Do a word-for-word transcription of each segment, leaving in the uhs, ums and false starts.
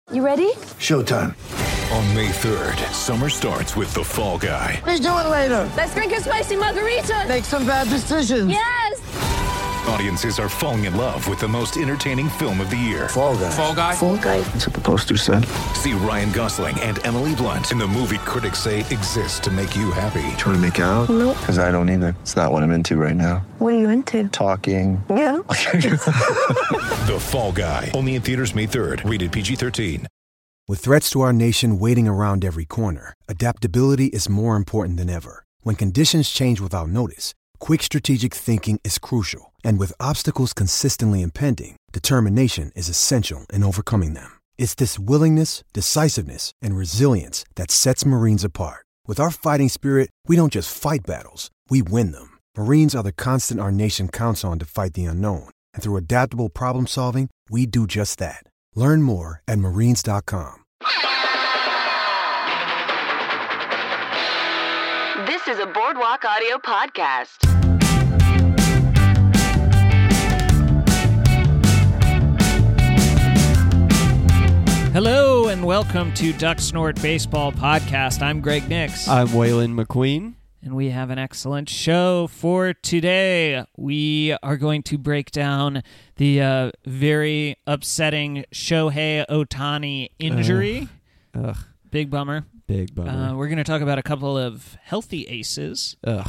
You ready? Showtime. On May third, summer starts with The Fall Guy. Let's do it later. Let's drink a spicy margarita. Make some bad decisions. Yes! Audiences are falling in love with the most entertaining film of the year. Fall Guy. Fall Guy? Fall guy. That's what the poster said. See Ryan Gosling and Emily Blunt in the movie critics say exists to make you happy. Trying to make it out? Nope. Because I don't either. It's not what I'm into right now. What are you into? Talking. Yeah. The Fall Guy. Only in theaters May third. Rated P G thirteen. With threats to our nation waiting around every corner, adaptability is more important than ever. When conditions change without notice, quick strategic thinking is crucial. And with obstacles consistently impending, determination is essential in overcoming them. It's this willingness, decisiveness, and resilience that sets Marines apart. With our fighting spirit, we don't just fight battles, we win them. Marines are the constant our nation counts on to fight the unknown. And through adaptable problem solving, we do just that. Learn more at marines dot com. This is a Boardwalk Audio podcast. Hello and welcome to Duck Snort Baseball Podcast. I'm Greg Nix. I'm Waylon McQueen. And we have an excellent show for today. We are going to break down the uh, very upsetting Shohei Ohtani injury. Ugh. Ugh. Big bummer. Big bummer. Uh, we're going to talk about a couple of healthy aces. Ugh.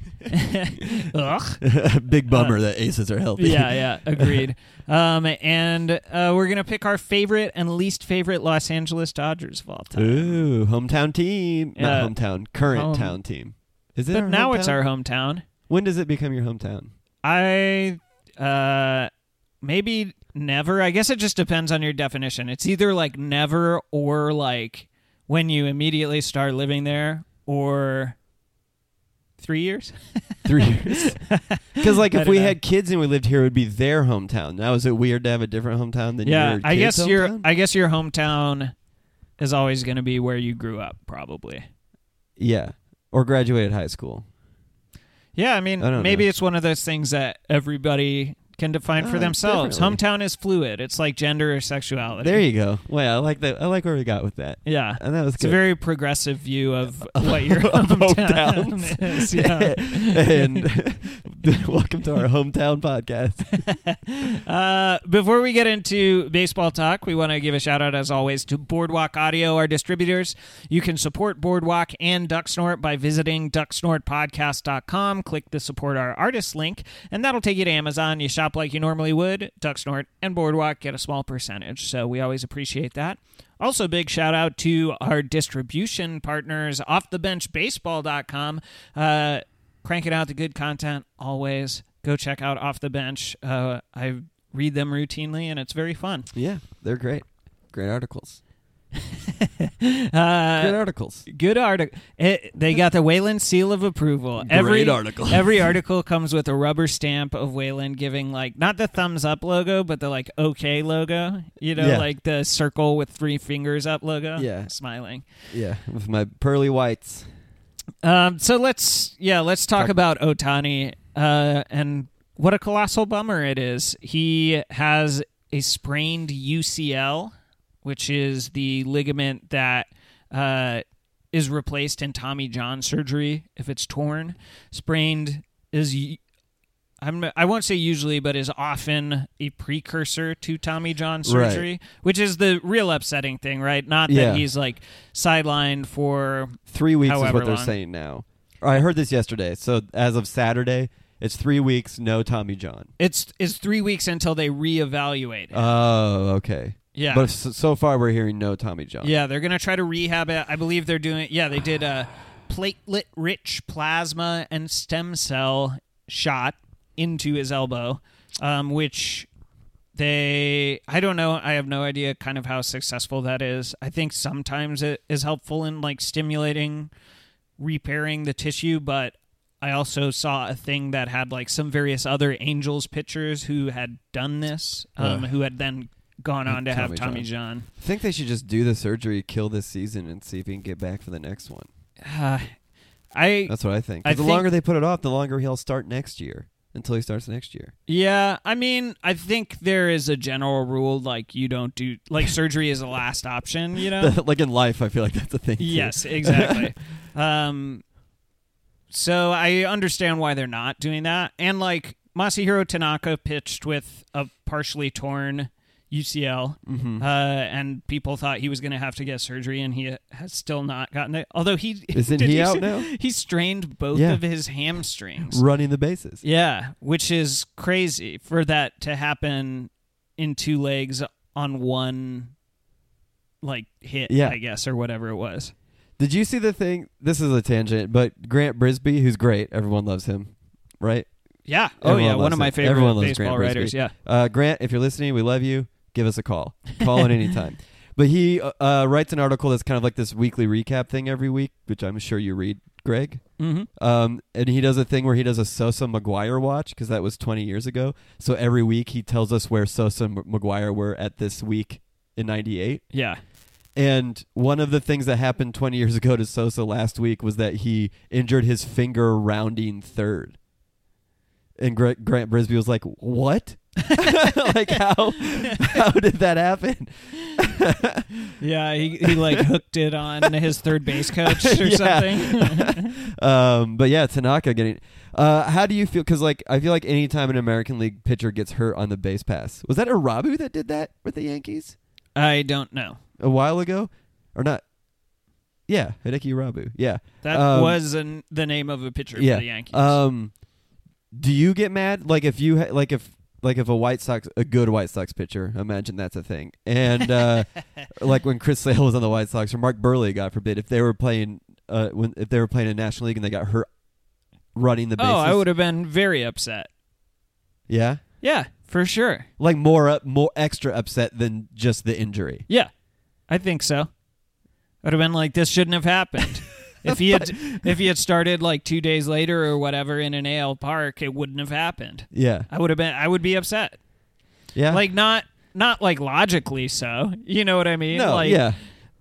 Ugh. Big bummer uh, that aces are healthy. Yeah, yeah, agreed. um, and uh, we're going to pick our favorite and least favorite Los Angeles Dodgers of all time. Ooh, hometown team. Uh, Not hometown, current home. town team. Is it But our now hometown? it's our hometown. When does it become your hometown? I, uh, maybe never. I guess it just depends on your definition. It's either like never or like when you immediately start living there or three years. Three years. Because like I if don't we know. had kids and we lived here, it would be their hometown. Now is it weird to have a different hometown than Yeah, your I kid's guess your hometown? I guess your hometown is always going to be where you grew up, probably. Yeah, or graduated high school. Yeah, I mean, I don't maybe know. it's one of those things that everybody can define for Uh, themselves. definitely. Hometown is fluid. It's like gender or sexuality. There you go. Well, I like that. I like where we got with that. Yeah. And that was It's good. a very progressive view of what your Of hometown hometowns. is. Yeah. And welcome to our hometown podcast. Uh, before we get into baseball talk, we want to give a shout out, as always, to Boardwalk Audio, our distributors. You can support Boardwalk and Duck Snort by visiting duck snort podcast dot com. Click the support our artists link, and that'll take you to Amazon. You shop like you normally would. Duck Snort and Boardwalk get a small percentage, so we always appreciate that. Also, big shout out to our distribution partners, off the bench baseball dot com. Uh, cranking out the good content always. Go check out Off the Bench. Uh, I read them routinely, and it's very fun. Yeah, they're great. Great articles. Uh, Great articles. Good article. They got the Wayland seal of approval. Every article. every article comes with a rubber stamp of Wayland giving, like, not the thumbs up logo, but the, like, okay logo. You know, Yeah. like the circle with three fingers up logo. Yeah. Smiling. Yeah, with my pearly whites. Um, so let's, yeah, let's talk Talk- about Ohtani uh, and what a colossal bummer it is. He has a sprained U C L, which is the ligament that uh, is replaced in Tommy John surgery if it's torn. Sprained is, I'm, I won't say usually, but is often a precursor to Tommy John surgery, Right. which is the real upsetting thing, right? Not that Yeah. he's like sidelined for Three weeks is However what they're long. saying now. I heard this yesterday. So as of Saturday, it's three weeks, no Tommy John. It's it's three weeks until they reevaluate it. Oh, okay. yeah, But so, so far we're hearing no Tommy John. yeah, they're gonna try to rehab it. I believe they're doing. Yeah, they did a platelet-rich plasma and stem cell shot into his elbow, um, which they. I don't know. I have no idea kind of how successful that is. I think sometimes it is helpful in like stimulating, repairing the tissue, but I also saw a thing that had like some various other Angels pitchers who had done this, um, Ugh. who had then gone on to have Tommy Tommy John. John. I think they should just do the surgery, kill this season, and see if he can get back for the next one. Uh, I That's what I think. 'Cause I the think- longer they put it off, the longer he'll start next year. until he starts next year. Yeah, I mean, I think there is a general rule, like, you don't do, like, surgery is a last option, you know? Like in life, I feel like that's a thing, too. Yes, exactly. um, so I understand why they're not doing that. And, like, Masahiro Tanaka pitched with a partially torn U C L, Mm-hmm. uh, and people thought he was going to have to get surgery, and he has still not gotten it. Although he Isn't did he you out see- now? He strained both Yeah. of his hamstrings. Running the bases. Yeah, which is crazy for that to happen in two legs on one, like, hit, Yeah. I guess, or whatever it was. Did you see the thing? This is a tangent, but Grant Brisbee, who's great, everyone loves him, right? Yeah. Oh, Everyone yeah, loves one of my him. favorite Everyone loves baseball Grant writers. Brisbee. Yeah. Uh, Grant, if you're listening, we love you. Give us a call. Call in anytime. But he uh, uh, writes an article that's kind of like this weekly recap thing every week, which I'm sure you read, Greg. Mm-hmm. Um, and he does a thing where he does a Sosa McGuire watch, because that was twenty years ago. So every week he tells us where Sosa and McGuire were at this week in ninety-eight. Yeah. And one of the things that happened twenty years ago to Sosa last week was that he injured his finger rounding third. And Gra- Grant Brisbee was like, what? Like, how how did that happen? Yeah, he, he like hooked it on his third base coach or something. um, but yeah, Tanaka getting. Uh, how do you feel? Because like I feel like anytime an American League pitcher gets hurt on the base pass, was that Irabu that did that with the Yankees I don't know. a while ago, or not? Yeah, Hideki Irabu. Yeah, That Um, was an, the name of a pitcher yeah. for the Yankees. Um, do you get mad? Like if you ha- like if like if a White Sox a good White Sox pitcher, imagine that's a thing, and uh, like when Chris Sale was on the White Sox or Mark Burley, God forbid, if they were playing uh when if they were playing in National League and they got hurt running the bases. Oh, I would have been very upset. Yeah, Yeah, for sure. like more up, more extra upset than just the injury. Yeah, I think so. I would have been like, this shouldn't have happened. If he had if he had started like two days later or whatever in an A L park, it wouldn't have happened. Yeah, I would have been I would be upset. yeah, Like not not like logically so. You know what I mean? no, like, yeah,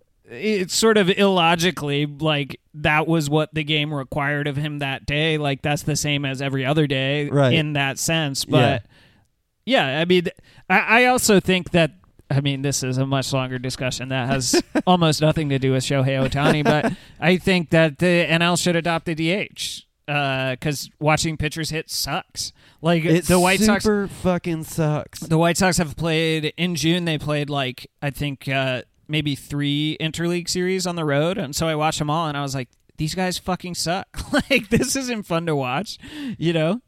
it's sort of illogically like that was what the game required of him that day. Like that's the same as every other day Right. in that sense. But yeah, I mean, I, I also think that, I mean, this is a much longer discussion that has almost nothing to do with Shohei Ohtani, but I think that the N L should adopt the D H because watching pitchers hit sucks. Like it the White Sox. super fucking sucks. The White Sox have played in June. They played like I think uh, maybe three interleague series on the road, and so I watched them all, and I was like, "These guys fucking suck. Like this isn't fun to watch." You know,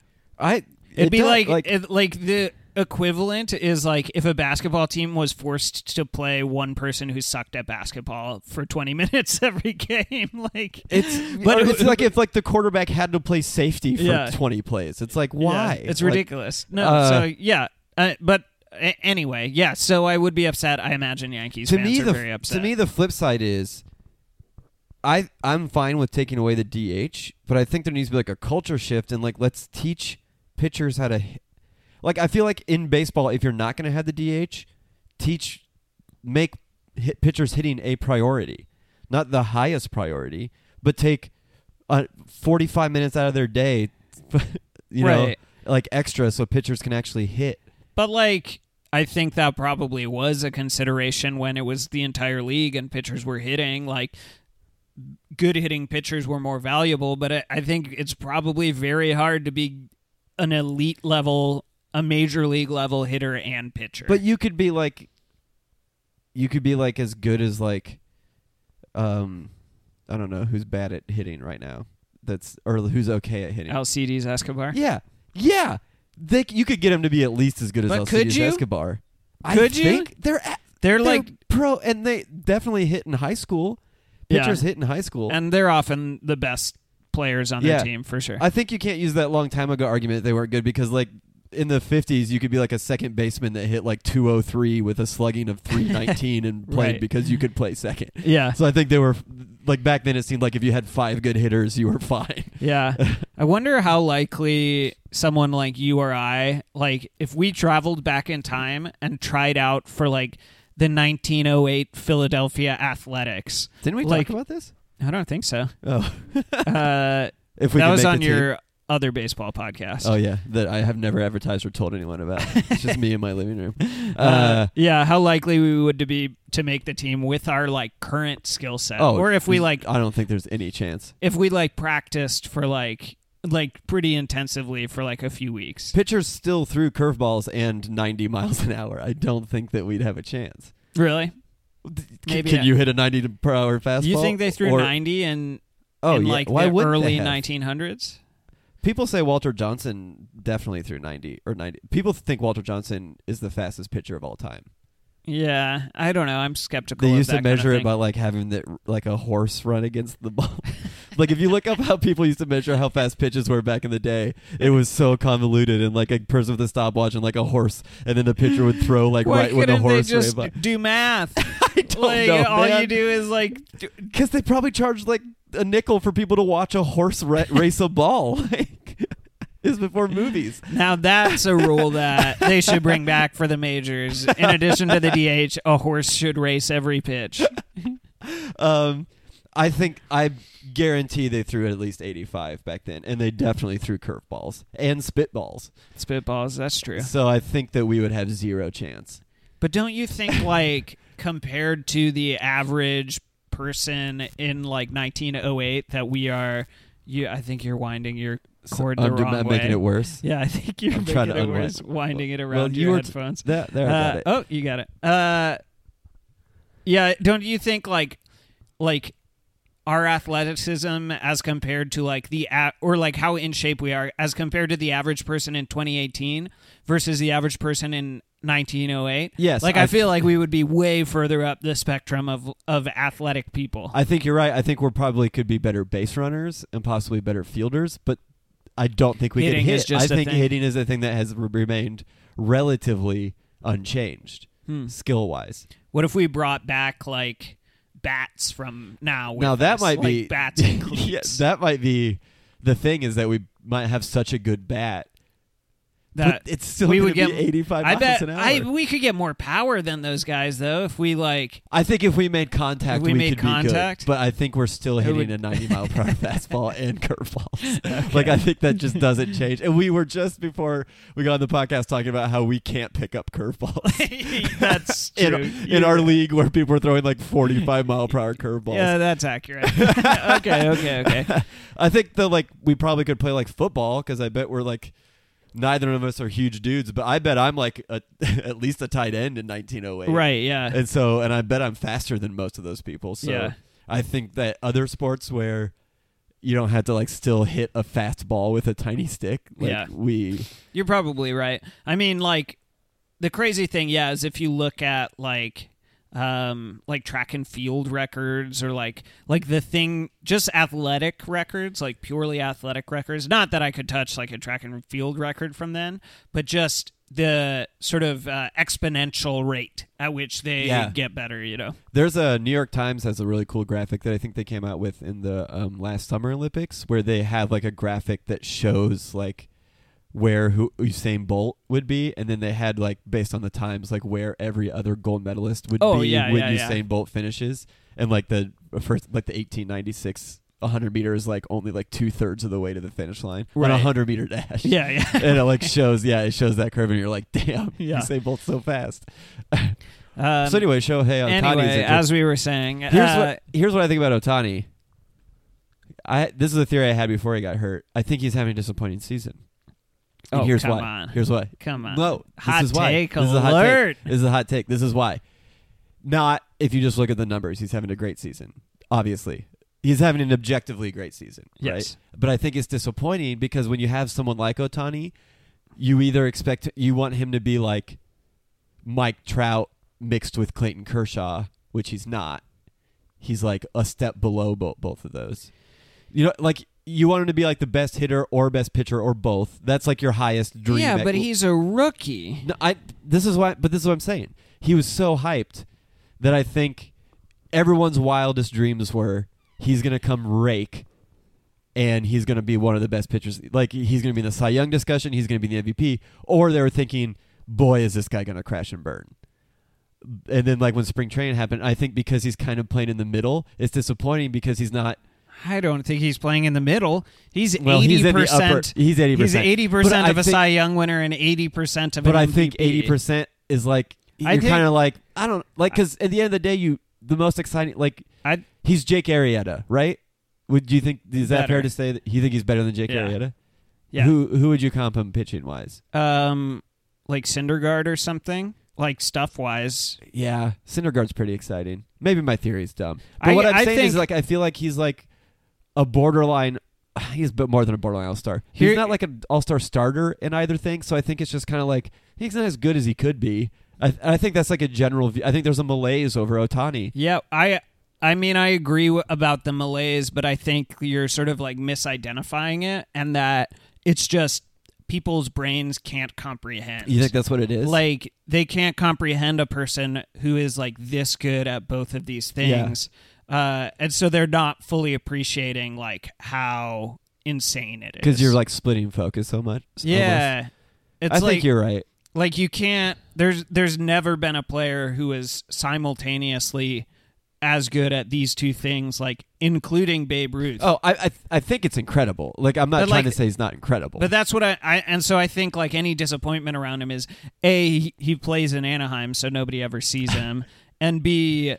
I it'd it be does- like like it, like the equivalent is like if a basketball team was forced to play one person who sucked at basketball for twenty minutes every game. Like It's But but it- it's like if like the quarterback had to play safety for Yeah. twenty plays. It's like why? Yeah, it's Like, ridiculous. No, uh, so yeah, uh, but a- anyway, yeah. So I would be upset. I imagine Yankees to fans me are the very upset. to me the flip side is I I'm fine with taking away the D H, but I think there needs to be like a culture shift and like let's teach pitchers how to hit. Like I feel like in baseball, if you're not going to have the D H, teach make hit pitchers hitting a priority, not the highest priority, but take uh, forty-five minutes out of their day, you know, Right. like extra, so pitchers can actually hit. But like, I think that probably was a consideration when it was the entire league and pitchers were hitting. Like, good hitting pitchers were more valuable. But I, I think it's probably very hard to be an elite level, a major league level hitter and pitcher. But you could be like, you could be like as good as like, um, I don't know who's bad at hitting right now. That's or who's okay at hitting. Alcides Escobar. Yeah, yeah. They you could get him to be at least as good as But Alcides could you? Escobar. I Could you? think they're at, They're like, pro, and they definitely hit in high school. Yeah. Pitchers hit in high school, and they're often the best players on Yeah. their team for sure. I think you can't use that long time ago argument they weren't good because like in the fifties you could be like a second baseman that hit like two oh three with a slugging of three nineteen and played Right. because you could play second. yeah. So I think they were like back then it seemed like if you had five good hitters you were fine. Yeah. I wonder how likely someone like you or I, like if we traveled back in time and tried out for like the nineteen oh eight Philadelphia Athletics. Didn't we Like- talk about this? I don't think so. Oh. Uh, if we that could was make on the your other baseball podcast. Oh yeah, that I have never advertised or told anyone about. It's just me in my living room. Uh, Uh, yeah, how likely we would to be to make the team with our like current skill set, oh, or if we like, I don't think there's any chance. if we like practiced for like like pretty intensively for like a few weeks. Pitchers still threw curveballs and ninety miles an hour. I don't think that we'd have a chance. Really? C- Maybe Can not. you hit a ninety per hour fastball? You think they threw Or- ninety in Oh in yeah. like Why the wouldn't they early have? nineteen hundreds? People say Walter Johnson definitely threw ninety or ninety. People think Walter Johnson is the fastest pitcher of all time. Yeah, I don't know. I'm skeptical. They of used that to kind of measure it thing. by like having the like a horse run against the ball. Like if you look up how people used to measure how fast pitches were back in the day, it was so convoluted, and like a person with a stopwatch and like a horse, and then the pitcher would throw like Why right when the couldn't horse they just ran by. do math? I don't like know, all man. you do is like do- Because they probably charged like a nickel for people to watch a horse ra- race a ball. Like, is before movies. now that's a rule that they should bring back for the majors. In addition to the D H, a horse should race every pitch. Um, I think I guarantee they threw at least eighty-five back then, and they definitely threw curveballs and spitballs. Spitballs, that's true. So I think that we would have zero chance. But don't you think, like, compared to the average person in like nineteen oh eight, that we are? You, I think you're winding your cord the I'm, wrong I'm way. making it worse. Yeah, I think you're I'm making trying to it unwind. worse, winding it Well, around you your were- headphones. That, there, I Uh, got it. oh, you got it. Uh, yeah, don't you think like like our athleticism as compared to like the a- or like how in shape we are as compared to the average person in twenty eighteen versus the average person in nineteen oh eight? Yes, like I, I- feel like we would be way further up the spectrum of of athletic people. I think you're right. I think we probably could be better base runners and possibly better fielders, but I don't think we Hitting can hit. is just I a think thing. hitting is a thing that has re- remained relatively unchanged, Hmm. skill wise. What if we brought back like bats from now? With Now that us? might Like, be bats and yeah, cleats. that might be the thing is that we might have such a good bat. That but it's still we gonna would get be eighty-five I miles bet an hour. I we could get more power than those guys though if we like. I think if we made contact, If we made could contact? be good. But I think we're still It hitting would- a ninety mile per hour fastball and curveballs. Like I think that just doesn't change. And we were just before we got on the podcast talking about how we can't pick up curveballs That's in, true. in our league where people are throwing like forty-five mile per hour curveballs. Yeah, that's accurate. okay, okay, okay. I think that like we probably could play like football because I bet we're like. Neither of us are huge dudes, but I bet I'm like a, at least a tight end in nineteen oh eight. Right, yeah. And so, and I bet I'm faster than most of those people. So Yeah. I think that other sports where you don't have to like still hit a fast ball with a tiny stick, like Yeah. we. You're probably right. I mean, like, the crazy thing, yeah, is if you look at, like, um, like track and field records or, like, like the thing, just athletic records, like purely athletic records. Not that I could touch, like, a track and field record from then, but just the sort of uh, exponential rate at which they Yeah. get better, you know? There's a New York Times has a really cool graphic that I think they came out with in the um, last Summer Olympics, where they have like a graphic that shows like where who Usain Bolt would be, and then they had like based on the times like where every other gold medalist would Oh, be yeah, when yeah, yeah. Usain Bolt finishes, and like the first like the eighteen ninety-six one hundred meters like only like two thirds of the way to the finish line on a Right. hundred meter dash. Yeah, yeah. And it like shows yeah it shows that curve, and you're like damn Yeah. Usain Bolt's so fast. Um, So anyway, Shohei Ohtani's anyway, injured. as we were saying, Here's uh, what here's what I think about Ohtani. I this is a theory I had before he got hurt. I think he's having a disappointing season. And Oh, here's come why. on. Here's why. Come on. No, this Hot is why. take This is a hot alert. take. This is a hot take. This is why. Not if you just look at the numbers. He's having a great season. Obviously, he's having an objectively great season. Yes. Right? But I think it's disappointing because when you have someone like Ohtani, you either expect you want him to be like Mike Trout mixed with Clayton Kershaw, which he's not. He's like a step below bo- both of those. You know, like you want him to be like the best hitter or best pitcher or both. That's like your highest dream. yeah, at- but he's a rookie. No, I. This is why. But this is what I'm saying. He was so hyped that I think everyone's wildest dreams were he's gonna come rake, and he's gonna be one of the best pitchers. Like he's gonna be in the Cy Young discussion. He's gonna be in the M V P. Or they were thinking, boy, is this guy gonna crash and burn. And then like when spring training happened, I think because he's kind of playing in the middle, it's disappointing because he's not I don't think he's playing in the middle. He's Well, eighty he's in the upper- percent. he's eighty percent. He's eighty But percent I of a think- Cy Young winner and eighty percent of But an I M V P. think eighty percent is like you're I think- kind of like I don't like because at the end of the day, you the most exciting like I he's Jake Arrieta, right? Would you think is that Better. fair to say that you think he's better than Jake Yeah. Arrieta? yeah. Who who would you comp him pitching wise? Um, like Syndergaard or something. Like stuff wise. Yeah, Syndergaard's pretty exciting. Maybe my theory's dumb, but I- what I'm I saying is think- like I feel like he's like a borderline. He's a bit more than a borderline all-star. He's Here- not like an all-star starter in either thing, so I think it's just kind of like he's not as good as he could be. I, I think that's like a general view. I think there's a malaise over Ohtani. Yeah, I I mean I agree w- about the malaise, but I think you're sort of like misidentifying it, and that it's just people's brains can't comprehend. You think that's what it is? Like they can't comprehend a person who is like this good at both of these things. Uh, and so they're not fully appreciating like how insane it is. Because you're like splitting focus so much. yeah, almost. it's I like think you're right. like you can't. There's there's never been a player who is simultaneously as good at these two things, like including Babe Ruth. Oh, I I, I think it's incredible. Like I'm not But, trying like- to say he's not incredible. But that's what I, I and so I think like any disappointment around him is A, he, he plays in Anaheim so nobody ever sees him, and B,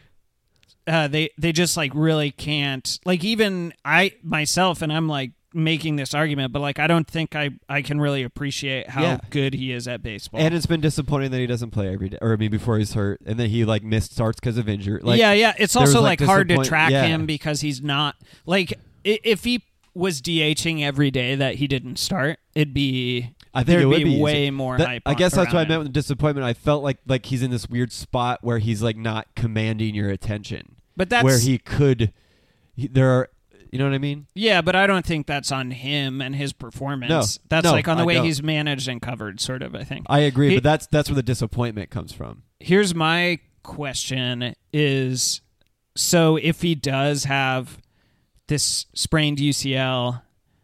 uh, they they just like really can't, like even I myself, and I'm like making this argument, but like I don't think I, I can really appreciate how Yeah. good he is at baseball. and it's been disappointing that he doesn't play every day, or I mean before he's hurt, and then he like missed starts because of injury. Like, yeah, yeah. It's there was, also like, like hard to disappoint- track yeah. him because he's not like i- if he was DHing every day that he didn't start, it'd be I think there'd it would be, be, way easy. more That- hype. I guess that's what I around meant him. with the disappointment. I felt like like he's in this weird spot where he's like not commanding your attention, But that's where he could. He, there are, you know what I mean? Yeah, but I don't think that's on him and his performance. No, that's no, like on the I way don't. he's managed and covered, sort of, I think. I agree, He- but that's that's where the disappointment comes from. Here's my question is, so if he does have this sprained U C L,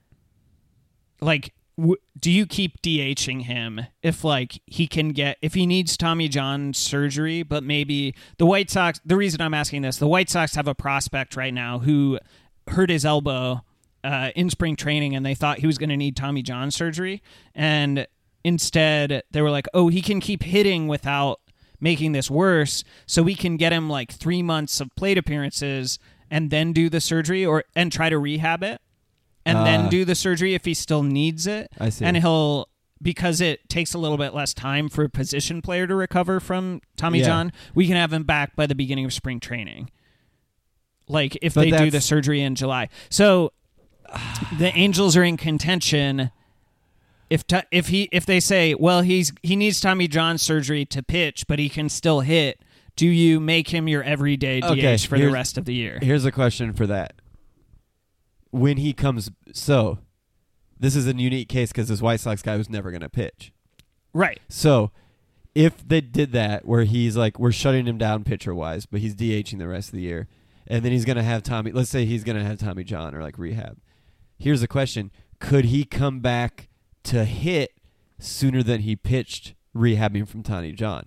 like, w- do you keep DHing him if, like, he can get, if he needs Tommy John surgery, but maybe the White Sox, the reason I'm asking this, the White Sox have a prospect right now who hurt his elbow uh, in spring training, and they thought he was going to need Tommy John surgery, and instead they were like, oh, he can keep hitting without making this worse, so we can get him like three months of plate appearances and then do the surgery, or and try to rehab it, and Uh, then do the surgery if he still needs it. I see. And he'll, because it takes a little bit less time for a position player to recover from Tommy Yeah. John, we can have him back by the beginning of spring training. Like if But they do that's- the surgery in July. So the Angels are in contention. If t- if he if they say, well, he's he needs Tommy John surgery to pitch, but he can still hit, do you make him your everyday D H Okay, for the here's- rest of the year? Here's a question for that. When he comes, so this is a unique case because this White Sox guy was never going to pitch. Right. So if they did that, where he's like, we're shutting him down pitcher wise, but he's DHing the rest of the year, and then he's going to have Tommy, let's say he's going to have Tommy John or like rehab. Here's the question. Could he come back to hit sooner than he pitched rehabbing from Tommy John?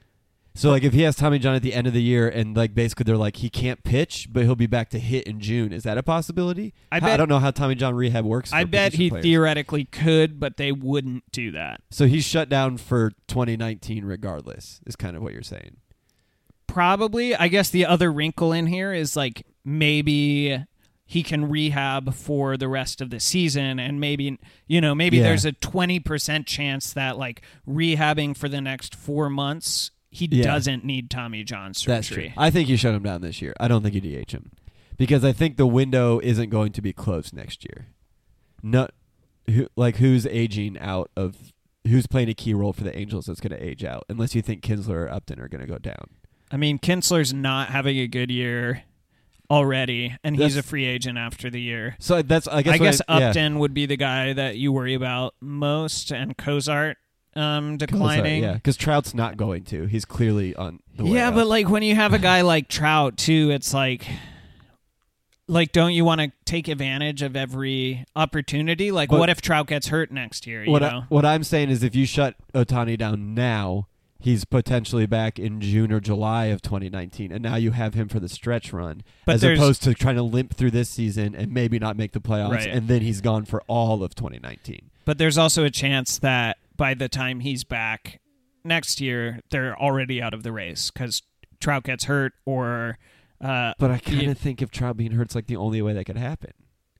So like if he has Tommy John at the end of the year and like basically they're like he can't pitch but he'll be back to hit in June, is that a possibility? I How- bet- I don't know how Tommy John rehab works. For I bet position he players. theoretically could, but they wouldn't do that. So he's shut down for twenty nineteen regardless, is kind of what you're saying. Probably. I guess the other wrinkle in here is like maybe he can rehab for the rest of the season, and maybe, you know, maybe Yeah. there's a twenty percent chance that like rehabbing for the next four months, he Yeah. doesn't need Tommy John surgery. That's true. I think you shut him down this year. I don't think you D H him because I think the window isn't going to be closed next year. No, who, like who's aging out of who's playing a key role for the Angels that's going to age out, unless you think Kinsler or Upton are going to go down. I mean, Kinsler's not having a good year already, and he's That's- a free agent after the year. So that's I guess I what guess I, yeah. Upton would be the guy that you worry about most, and Cozart um, Cozart, declining. yeah, because Trout's not going to. He's clearly on the way Yeah, out. but like when you have a guy like Trout too, it's like, like don't you want to take advantage of every opportunity? Like, But- what if Trout gets hurt next year? You what know, I, what I'm saying is, if you shut Ohtani down now, he's potentially back in June or July of twenty nineteen, and now you have him for the stretch run, But as there's- opposed to trying to limp through this season and maybe not make the playoffs, Right. and then he's gone for all of twenty nineteen. But there's also a chance that by the time he's back next year, they're already out of the race because Trout gets hurt or. Uh, But I kind you- of think if Trout being hurt's like the only way that could happen.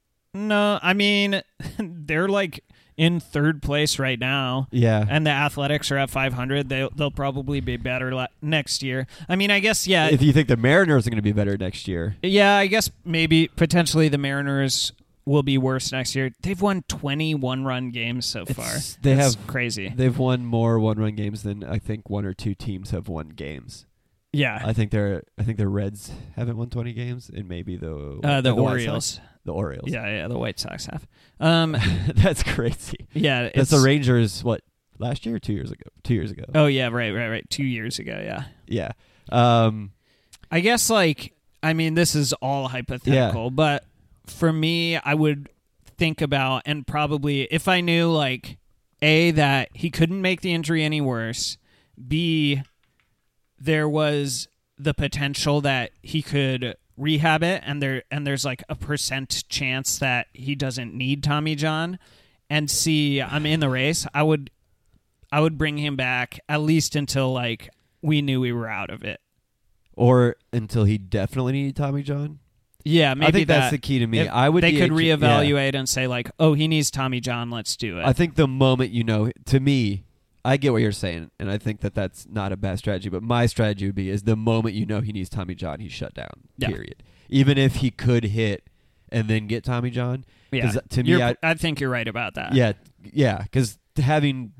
No, I mean, they're like in third place right now. Yeah. And the Athletics are at five hundred. They, they'll probably be better la- next year. I mean, I guess, yeah. If you think the Mariners are going to be better next year. Yeah, I guess maybe potentially the Mariners will be worse next year. They've won twenty one-run games so far. It's- they That's have crazy. They've won more one-run games than I think one or two teams have won games. Yeah. I think they're I think the Reds haven't won twenty games, and maybe the Uh, the White Orioles. Sox. The Orioles. Yeah, yeah, the White Sox have. Um, That's crazy. yeah, That's it's the Rangers. What, last year or two years ago? Two years ago. Oh yeah, right, right, right. Two years ago, yeah. Yeah. Um, I guess like I mean this is all hypothetical, Yeah. but for me, I would think about and probably if I knew like A, that he couldn't make the injury any worse, B, there was the potential that he could rehab it and there and there's like a percent chance that he doesn't need Tommy John, and C, I'm in the race, I would I would bring him back at least until like we knew we were out of it. or until he definitely needed Tommy John. Yeah, maybe I think that, that's the key to me. if I would they be could a- reevaluate and say like, oh, he needs Tommy John, let's do it. I think the moment you know, to me, I get what you're saying, and I think that that's not a bad strategy. But my strategy would be is the moment you know he needs Tommy John, he's shut down. Yeah. Period. Even if he could hit and then get Tommy John. yeah, 'cause to me, You're- I, I think you're right about that. yeah, yeah, because having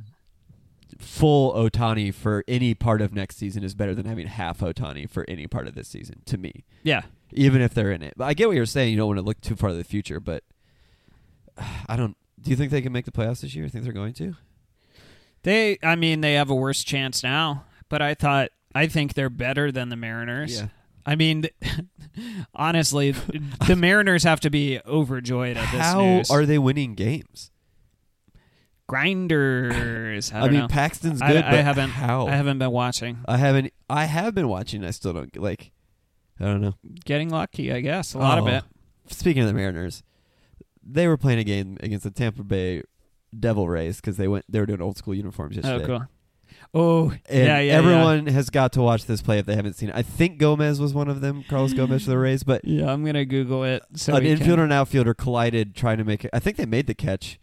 full Ohtani for any part of next season is better than having half Ohtani for any part of this season. To me, yeah. even if they're in it. But I get what you're saying. You don't want to look too far to the future, but I don't. Do you think they can make the playoffs this year? I think they're going to. They, I mean, they have a worse chance now, but I thought, I think they're better than the Mariners. Yeah. I mean, honestly, the Mariners have to be overjoyed at this How news. are they winning games? Grinders? I, I, don't mean, know. Paxton's I- good, I, but haven't. how? I haven't been watching. I haven't. I have been watching. I still don't like. I don't know. Getting lucky, I guess. A lot of Oh. it. Speaking of the Mariners, they were playing a game against the Tampa Bay Devil Rays because they went. They were doing old school uniforms yesterday. Oh, cool. Oh, And yeah, yeah. everyone has got to watch this play if they haven't seen it. I think Gomez was one of them, Carlos Gomez for the Rays, but Yeah, yeah I'm gonna Google it. So an we infielder can- and outfielder collided trying to make it. I think they made the catch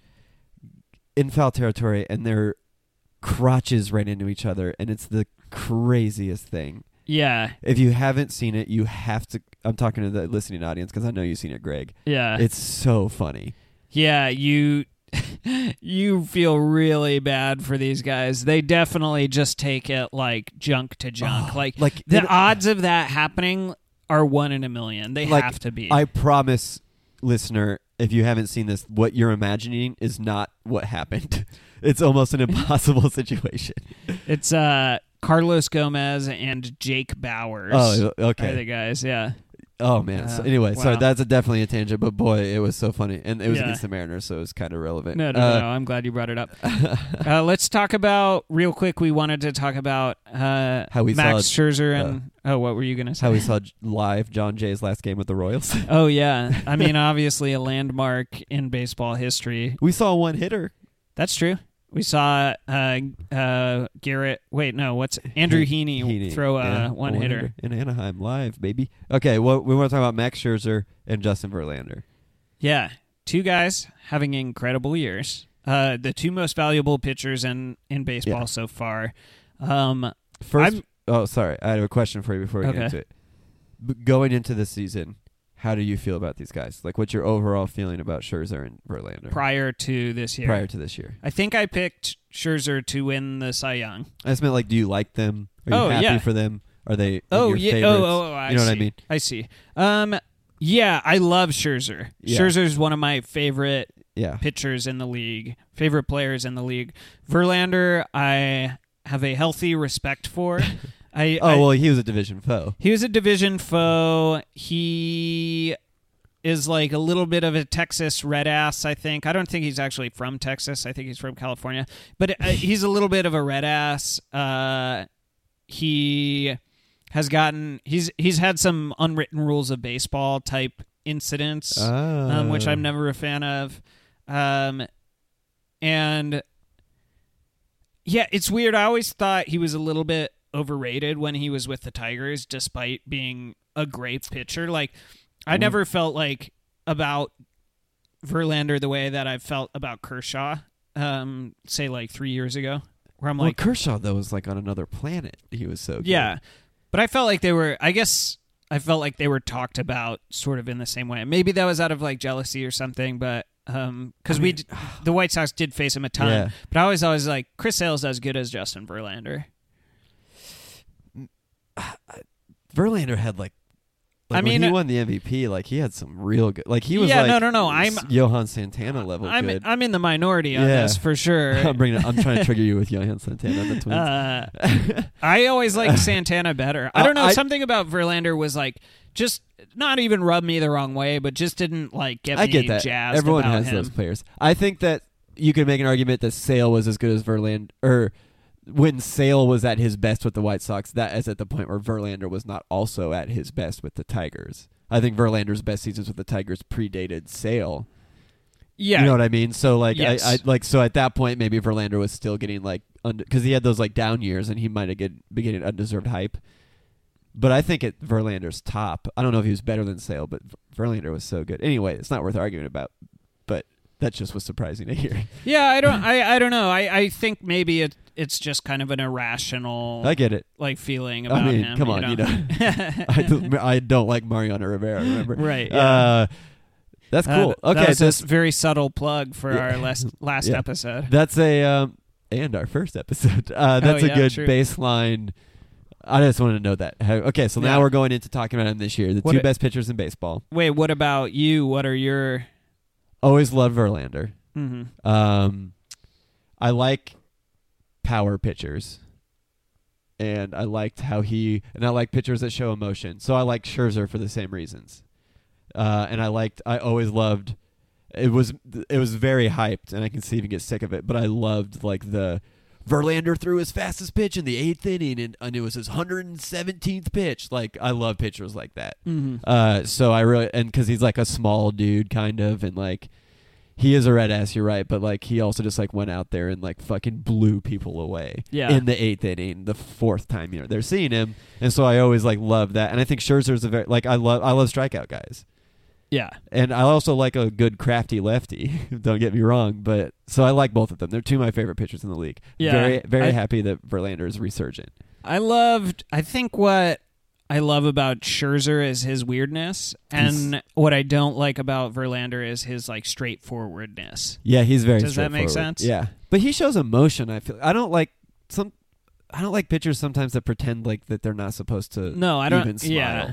in foul territory, and their crotches ran into each other, and it's the craziest thing. Yeah, If you haven't seen it, you have to. I'm talking to the listening audience because I know you've seen it, Greg. yeah, It's so funny. yeah. You, you feel really bad for these guys. They definitely just take it like junk to junk. Oh, like, like, the they- odds of that happening are one in a million. They Like, have to be. I promise, listener, if you haven't seen this, what you're imagining is not what happened. It's almost an impossible situation. it's uh Carlos Gomez and Jake Bowers. Oh, Are okay. the guys? Yeah. Oh man. So Uh, anyway, sorry, wow. that's a definitely a tangent, but boy, it was so funny, and it was Yeah. against the Mariners, so it was kind of relevant. No, no, Uh, no, no. I'm glad you brought it up. uh, let's talk about real quick. We wanted to talk about uh, How we Max saw- Scherzer and oh, what were you gonna say? How we saw j- live John Jay's last game with the Royals. Oh yeah, I mean obviously a landmark in baseball history. We saw one hitter. That's true. We saw uh, uh, Garrett. Wait, no, what's Andrew Heaney, Heaney, throw a yeah, one hitter. in Anaheim live, baby. Okay, well, we want to talk about Max Scherzer and Justin Verlander. Yeah, two guys having incredible years. Uh, the two most valuable pitchers in in baseball Yeah. so far. Um, 1st I'm- oh, sorry, I have a question for you before we Okay. get into it. B- going into this season, how do you feel about these guys? Like, what's your overall feeling about Scherzer and Verlander prior to this year, prior to this year? I think I picked Scherzer to win the Cy Young. I just meant, like, do you like them? Are you Oh, happy yeah. for them? Are they Oh your yeah. favorites? Oh, oh, oh, I you know see. what I mean? I see. Um, yeah, I love Scherzer. Yeah. Scherzer's one of my favorite Yeah. pitchers in the league, favorite players in the league. Verlander, I have a healthy respect for. I Oh, I- well, he was a division foe. he was a division foe. He is like a little bit of a Texas red ass, I think. I don't think he's actually from Texas. I think he's from California. But uh, he's a little bit of a red ass. Uh, he has gotten he's he's had some unwritten rules of baseball type incidents, Oh. um, which I'm never a fan of. Um, and yeah, it's weird. I always thought he was a little bit overrated when he was with the Tigers, despite being a great pitcher. Like, I never felt like about Verlander the way that I felt about Kershaw, um, say like three years ago, where I'm Well, like, Kershaw though was like on another planet. He was so good. yeah, but I felt like they were. I guess I felt like they were talked about sort of in the same way. Maybe that was out of like jealousy or something, but um, because we, d- the White Sox did face him a ton. Yeah. But I was always like, Chris Sale's as good as Justin Verlander. Verlander had like, like I when mean, he uh, won the M V P, like he had some real good. Like he was Yeah, like no, no, no, s- I'm- Johan Santana level I'm good. I'm in the minority on Yeah. this for sure. I'm bringing. I'm trying to trigger you with Johan Santana and the Twins. Uh, I always liked Santana better. I don't know. I- something about Verlander was like just not even rubbed me the wrong way, but just didn't like get I me get that. jazzed Everyone about has him. those players. I think that you could make an argument that Sale was as good as Verlander, or when Sale was at his best with the White Sox, that is at the point where Verlander was not also at his best with the Tigers. I think Verlander's best seasons with the Tigers predated Sale. Yeah, You know what I mean? So like, Yes. I, I like so at that point maybe Verlander was still getting like because he had those like down years and he might have get be getting undeserved hype. But I think at Verlander's top, I don't know if he was better than Sale, but Verlander was so good. Anyway, it's not worth arguing about. But that just was surprising to hear. yeah. I don't. I, I don't know. I, I think maybe it it's just kind of an irrational I get it. like feeling about I mean, him. come you on, know? you know, I, do, I don't like Mariano Rivera. Remember, Right, Uh, that's Uh, cool. th- okay, that was so a s- very subtle plug for Yeah. our last last Yeah. episode. that's a um, and our first episode. Uh, that's Oh, a yeah, good true. baseline. I just wanted to know that. How- Okay, so now Yeah. we're going into talking about him this year. The What two it- best pitchers in baseball. Wait, what about you? What are your? Always loved Verlander. Mm-hmm. Um, I like power pitchers, and I liked how he and I like pitchers that show emotion. So I like Scherzer for the same reasons. Uh, and I liked. I always loved. It was it was very hyped, and I can see even get sick of it. But I loved like the Verlander threw his fastest pitch in the eighth inning, and, and it was his one hundred seventeenth pitch. Like I love pitchers like that. Mm-hmm. Uh, so I really and because he's like a small dude, kind of, and like he is a red ass. You're right, but like he also just like went out there and like fucking blew people away. Yeah. In the eighth inning, the fourth time you know they're seeing him, and so I always like love that. And I think Scherzer's a very like I love I love strikeout guys. Yeah. And I also like a good crafty lefty. Don't get me wrong, but so I like both of them. They're two of my favorite pitchers in the league. Yeah, very very I- happy that Verlander is resurgent. I loved. I think what I love about Scherzer is his weirdness, and what I don't like about Verlander is his like straightforwardness. Yeah, he's very. Does that make straightforward. sense? Yeah, but he shows emotion. I feel. I don't like some. I don't like pitchers sometimes that pretend like that they're not supposed to. No, I don't. Even smile. Yeah.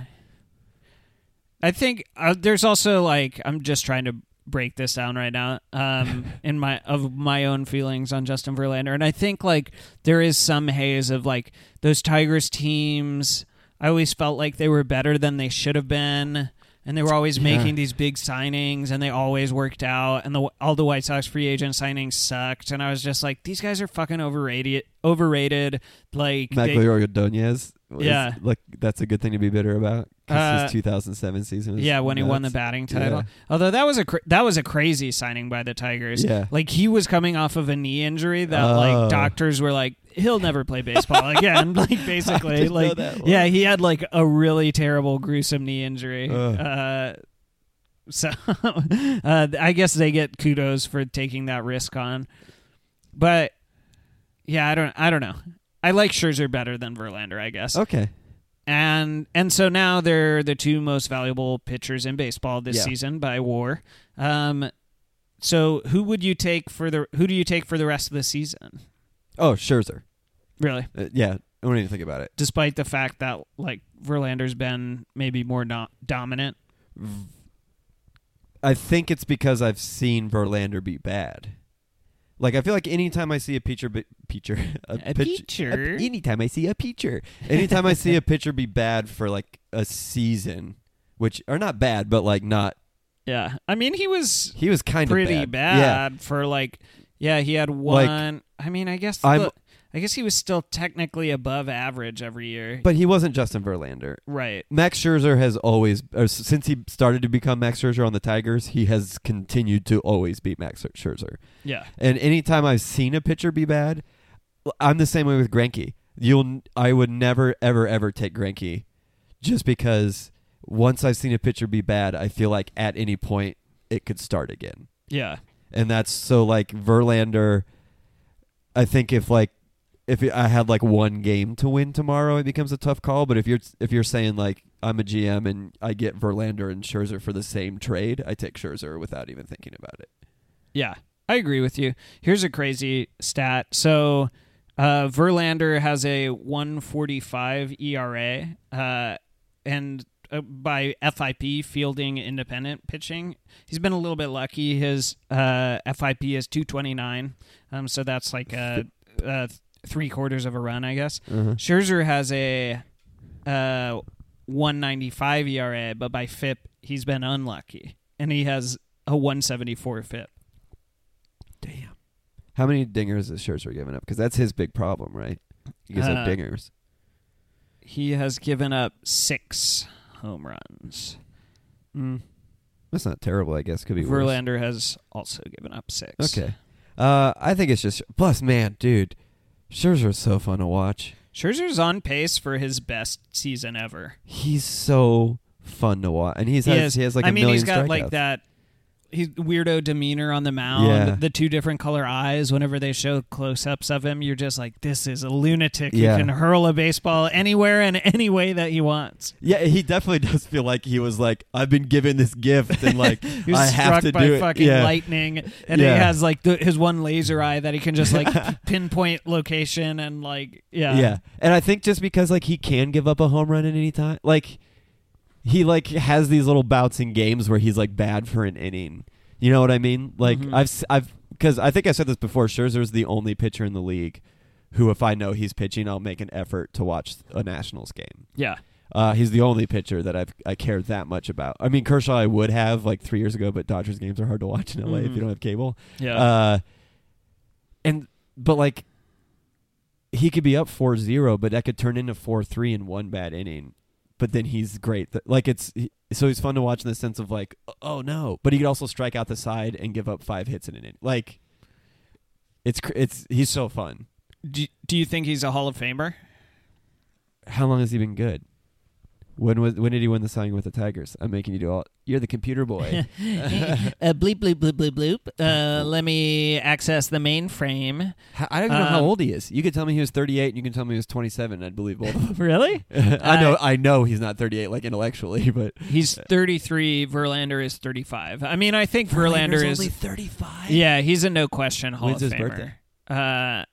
I think uh, there's also like I'm just trying to break this down right now um in my of my own feelings on Justin Verlander, and I think like there is some haze of like those Tigers teams. I always felt like they were better than they should have been, and they were always Yeah. making these big signings, and they always worked out, and the all the White Sox free agent signings sucked, and I was just like, these guys are fucking overrated overrated like they- Magglio Ordonez. is- Yeah. like that's a good thing to be bitter about. 'Cause Uh, his two thousand seven season. Was Yeah, when he won the nuts. batting title. Yeah. Although that was a cra- that was a crazy signing by the Tigers. Yeah. Like he was coming off of a knee injury that Oh. like doctors were like he'll never play baseball again. Like basically didn't know like that one. yeah, he had like a really terrible gruesome knee injury. Ugh. Uh so uh, I guess they get kudos for taking that risk on. But yeah, I don't I don't know. I like Scherzer better than Verlander, I guess. Okay. And and so now they're the two most valuable pitchers in baseball this Yeah. season by WAR. Um, so who would you take for the who do you take for the rest of the season? Oh, Scherzer. Really, Uh, yeah, I don't even think about it. despite the fact that like Verlander's been maybe more do- dominant. I think it's because I've seen Verlander be bad. Like I feel like anytime I see a pitcher, be, pitcher, A pitch- pitcher? a- anytime I see a pitcher, anytime I see a pitcher be bad for like a season, which are not bad, but like not Yeah. I mean, he was He was kind pretty of bad, Yeah. for like, yeah, he had one. I mean, I guess I'm- the, I guess he was still technically above average every year. But he wasn't Justin Verlander. right. Max Scherzer has always, or s- since he started to become Max Scherzer on the Tigers, he has continued to always beat Max Scherzer. Yeah. And anytime I've seen a pitcher be bad, I'm the same way with Greinke. You'll, I would never, ever, ever take Greinke, just because once I've seen a pitcher be bad, I feel like at any point it could start again. Yeah. And that's so like Verlander. I think if like if I had like one game to win tomorrow, it becomes a tough call. But if you're if you're saying like I'm a G M and I get Verlander and Scherzer for the same trade, I take Scherzer without even thinking about it. Yeah, I agree with you. Here's a crazy stat. So uh, Verlander has a one forty-five E R A, uh, and uh, by F I P, fielding independent pitching, he's been a little bit lucky. His uh, F I P is two twenty-nine, um, so that's like a, a three quarters of a run, I guess. Uh-huh. Scherzer has a uh, one ninety-five E R A, but by F I P, he's been unlucky, and he has a one seventy-four F I P. Damn. How many dingers has Scherzer given up? Because that's his big problem, right? He gives Uh, up dingers. He has given up six home runs. Mm. That's not terrible, I guess. Could be worse. Verlander has also given up six. Okay. Uh, I think it's just... Plus, man, dude, Scherzer's so fun to watch. Scherzer's on pace for his best season ever. He's so fun to watch. And he's He, has, has, he has like a I mean, million he's got like strikeouts. that he's weirdo demeanor on the mound. Yeah. The two different color eyes. Whenever they show close-ups of him, you're just like, this is a lunatic. Yeah. He can hurl a baseball anywhere and any way that he wants. Yeah, he definitely does feel like he was like, I've been given this gift and like, He was I struck have to by do it. fucking Yeah. lightning, and Yeah. he has like the, his one laser eye that he can just like pinpoint location and like yeah Yeah. And I think just because like he can give up a home run at any time, like he like has these little bouts in games where he's like bad for an inning. You know what I mean? Like Mhm. I've s- I've because I think I said this before. Scherzer's the only pitcher in the league who, if I know he's pitching, I'll make an effort to watch a Nationals game. yeah Uh, he's the only pitcher that I've I cared that much about. I mean, Kershaw I would have like three years ago, but Dodgers games are hard to watch in L A if Mhm. you don't have cable. yeah Uh, and but like he could be up four zero, but that could turn into four three in one bad inning. But then he's great. Th- Like it's he, so he's fun to watch in the sense of like, oh no, but he could also strike out the side and give up five hits in an inning. Like it's cr- it's he's so fun. do, do you think he's a Hall of Famer? How long has he been good? When was when did he win the Cy Young with the Tigers? I'm making you do all. You're the computer boy. uh, bleep bloop bloop bloop bloop. Uh, let me access the mainframe. How- I don't even know how Um, old he is. You could tell me he was thirty-eight, and you can tell me he was twenty-seven. I'd believe both of them. Really? I know, I know he's not thirty-eight, like intellectually, but He's thirty-three. Verlander is thirty-five. I mean, I think Verlander is. thirty-five. Yeah, he's a no question Hall When's of his Famer. birthday? Uh,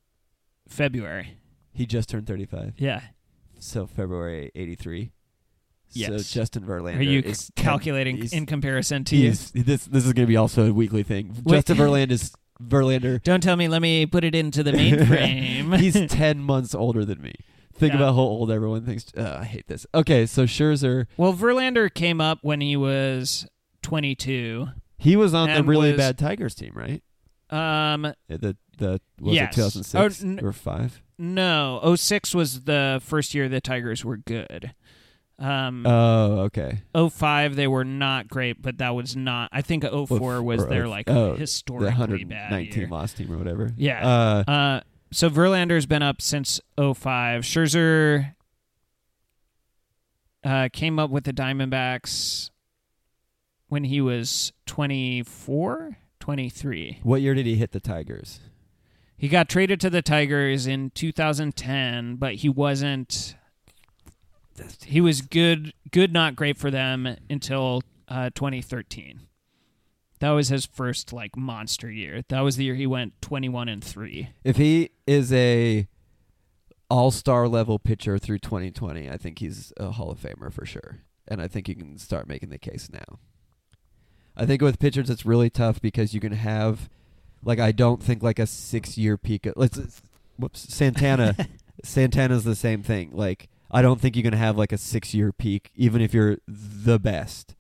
February. He just turned thirty-five, Yeah. so February eighty-three. Yes. So Justin Verlander Are you is c- calculating he's- in comparison to you? He's, this this is going to be also a weekly thing. Wait. Justin Verlander is Verlander. Don't tell me. Let me put it into the mainframe. He's ten months older than me. Think Yeah. about how old everyone thinks. Uh, I hate this. Okay, so Scherzer, Well, Verlander came up when he was twenty-two. he was on the And really was- bad Tigers team, right? Um, The the was Yes. it two thousand six Oh, n- or five? no, oh six was the first year the Tigers were good. Um, Oh, okay. oh five they were not great, but that was not. I think oh four Or- was or their oh- like oh, the historically one bad nineteen year. loss team or whatever. Yeah. Uh, Uh, so Verlander's been up since oh five. Scherzer uh, came up with the Diamondbacks when he was twenty-four, twenty-three. what year did he hit the Tigers? He got traded to the Tigers in two thousand ten, but he wasn't. He was good, good, not great for them until uh, twenty thirteen. That was his first like monster year. That was the year he went twenty-one and three. If he is a all-star level pitcher through twenty twenty, I think he's a Hall of Famer for sure. And I think you can start making the case now. I think with pitchers it's really tough because you can have, like, I don't think like a six-year peak. Let's, whoops, Santana. Santana's the same thing. Like, I don't think you can have like a six-year peak, even if you're the best,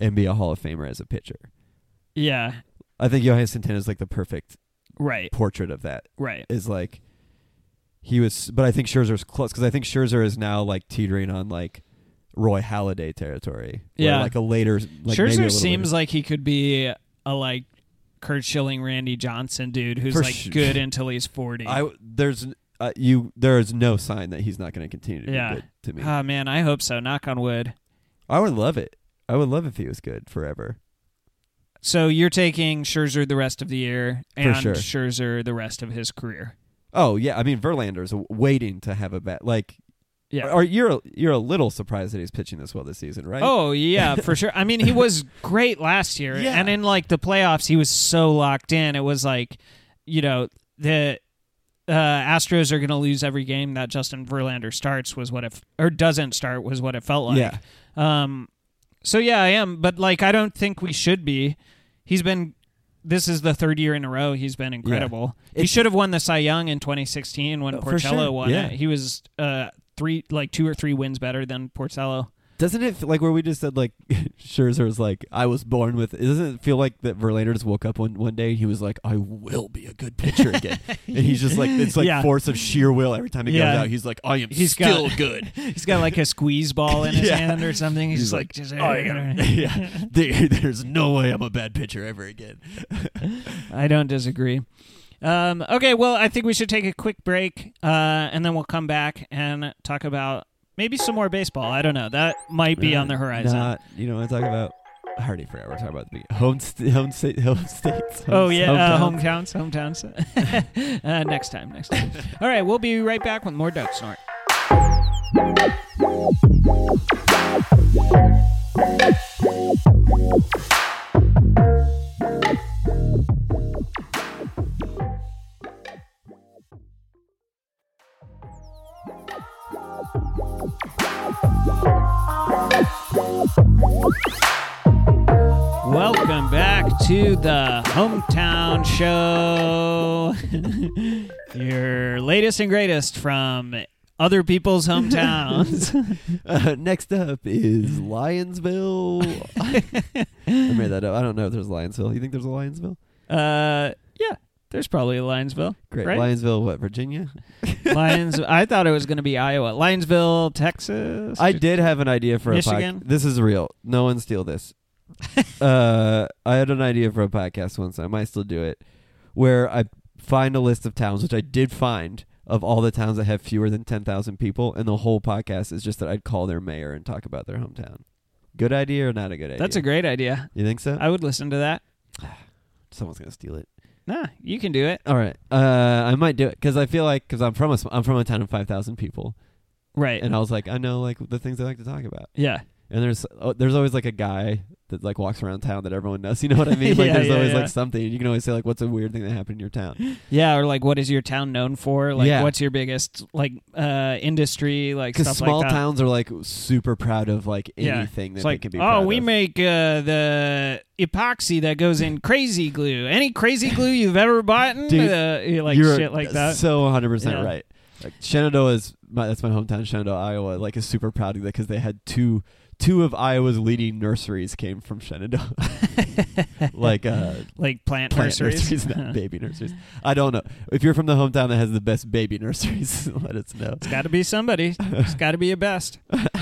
and be a Hall of Famer as a pitcher. Yeah. I think Johan Santana is like the perfect Right. portrait of that. Right. Is like he was, but I think Scherzer's close because I think Scherzer is now like teetering on like Roy Halladay territory. Yeah. Like a later, like maybe a Scherzer little seems later. like he could be a like Kurt Schilling, Randy Johnson dude who's For like sh- good until he's forty. I there's uh, you there is no sign that he's not going to continue to yeah. be good to me. Oh man, I hope so. Knock on wood. I would love it. I would love if he was good forever. So you're taking Scherzer the rest of the year For and sure. Scherzer the rest of his career. Oh yeah, I mean Verlander's waiting to have a bat. Like, Yeah. Or you're you're a little surprised that he's pitching this well this season, right? Oh yeah, for sure. I mean, he was great last year, Yeah. and in like the playoffs, he was so locked in. It was like, you know, the uh, Astros are going to lose every game that Justin Verlander starts was what it or doesn't start was what it felt like. Yeah. Um. So yeah, I am, but like I don't think we should be. He's been. This is the third year in a row he's been incredible. He It's- should have won the Cy Young in twenty sixteen when Uh, for Porcello sure, won yeah. it. He was uh three like two or three wins better than Porcello. Doesn't it feel like where we just said like Scherzer was like I was born with? Doesn't it feel like that Verlander just woke up one one day and he was like I will be a good pitcher again, and he's just like it's like Yeah. force of sheer will every time he Yeah. goes out. He's like I am He's still got- good. He's got like a squeeze ball in his Yeah. hand or something. He's, He's just like, like, just, I am, yeah, there, there's no way I'm a bad pitcher ever again. I don't disagree. Um, okay, well, I think we should take a quick break, uh, and then we'll come back and talk about maybe some more baseball. I don't know. That might be on the horizon. Not, you know, I talk about. I already forgot we're talking about the beginning. home st- home state home states. Home, Oh yeah, uh, hometowns. hometowns, hometowns. uh, next time, next time. All right, we'll be right back with more Doug Snort. Welcome back to the Hometown Show. Your latest and greatest from other people's hometowns. Uh, next up is Lionsville. I made that up. I don't know if there's Lionsville. You think there's a Lionsville? uh, yeah, there's probably a Lionsville. Great. Right? Lionsville, what, Virginia? Lions. I thought it was going to be Iowa. Lionsville, Texas. I did have an idea for a Michigan? podcast. This is real. No one steal this. uh, I had an idea for a podcast once. I might still do it, where I find a list of towns, which I did find, of all the towns that have fewer than ten thousand people, and the whole podcast is just that I'd call their mayor and talk about their hometown. Good idea or not a good idea? That's a great idea. You think so? I would listen to that. Someone's gonna steal it. Nah, you can do it. All right. Uh, I might do it because I feel like because I'm from a sm- I'm from a town of five thousand people, Right. and I was like I know like the things I like to talk about. yeah. And there's oh, there's always like a guy that like walks around town that everyone knows. You know what I mean? Like Yeah, there's yeah, always yeah. like something. You can always say like, what's a weird thing that happened in your town? Yeah, or like, what is your town known for? Like, Yeah. what's your biggest like uh, industry? Like Because stuff small like that. towns are like super proud of like Yeah. anything It's that like, they can be. oh, proud we of. make uh, the epoxy that goes in crazy glue. Any crazy glue you've ever bought? Dude, uh, you like You're shit like that. So one hundred percent Yeah. right. Like Shenandoah is my, that's my hometown. Shenandoah, Iowa. Like is super proud of that because they had two. Two of Iowa's leading nurseries came from Shenandoah, like uh, like plant, plant nurseries. nurseries, not baby nurseries. I don't know. If you're from the hometown that has the best baby nurseries, let us know. It's got to be somebody. It's got to be a best.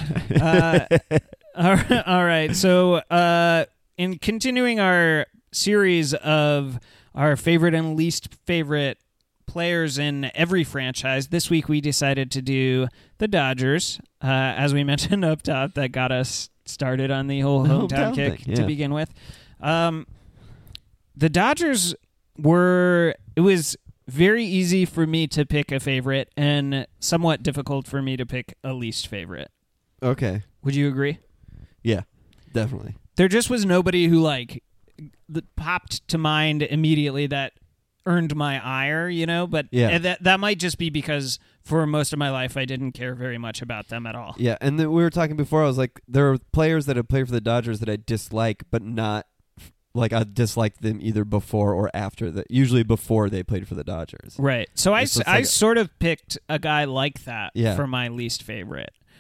Uh, all right, all right. So, uh, in continuing our series of our favorite and least favorite players in every franchise, this week we decided to do the Dodgers. Uh, as we mentioned up top, that got us started on the whole The hometown, hometown kick thing, to yeah. begin with. Um, the Dodgers were. It was very easy for me to pick a favorite and somewhat difficult for me to pick a least favorite. Okay. Would you agree? Yeah, definitely. There just was nobody who like that popped to mind immediately that earned my ire, you know, but Yeah. and that that might just be because for most of my life I didn't care very much about them at all. Yeah, and then we were talking before. I was like, there are players that have played for the Dodgers that I dislike, but not like I disliked them either before or after that. Usually before they played for the Dodgers. Right. So I, It's- s- it's I like a- sort of picked a guy like that Yeah. for my least favorite.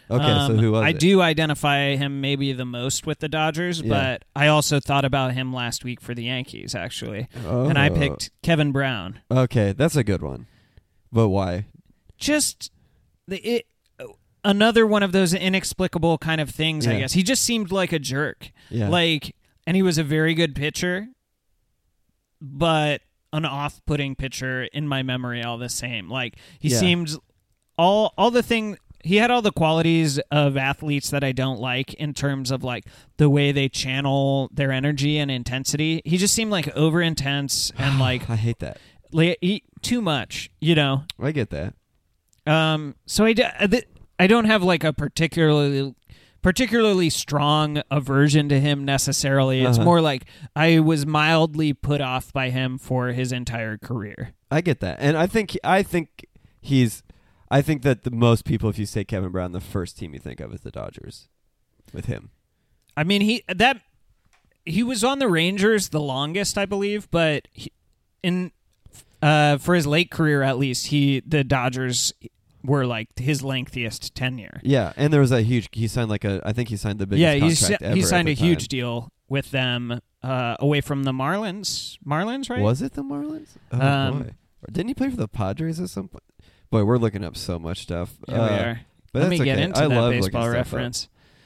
Okay, so who was I it? do identify him maybe the most with the Dodgers, Yeah. but I also thought about him last week for the Yankees, actually. And I Oh. picked Kevin Brown. Okay, that's a good one. But why? Just the it, another one of those inexplicable kind of things, I Yeah. guess. He just seemed like a jerk. Yeah. Like, and he was a very good pitcher, but an off-putting pitcher in my memory all the same. Like, he Yeah. seemed all all the thing he had all the qualities of athletes that I don't like in terms of like the way they channel their energy and intensity. He just seemed like over intense and like I hate that. like he, too much, you know. I get that. Um, so I, d- I don't have like a particularly particularly strong aversion to him necessarily. It's Uh-huh. more like I was mildly put off by him for his entire career. I get that. And I think I think he's I think that the most people, if you say Kevin Brown, the first team you think of is the Dodgers with him. I mean, he that he was on the Rangers the longest, I believe, but he, in uh, for his late career at least, he the Dodgers were like his lengthiest tenure. Yeah, and there was a huge he signed like a I think he signed the biggest Yeah, he contract si- ever he at signed the a huge time. deal with them uh, away from the Marlins. Marlins, right? Was it the Marlins? Oh Um, boy. Or didn't he play for the Padres at some point? Boy, we're looking up so much stuff. Yeah, we Uh, are. But Let me that's get okay. into I that love looking baseball stuff up. reference.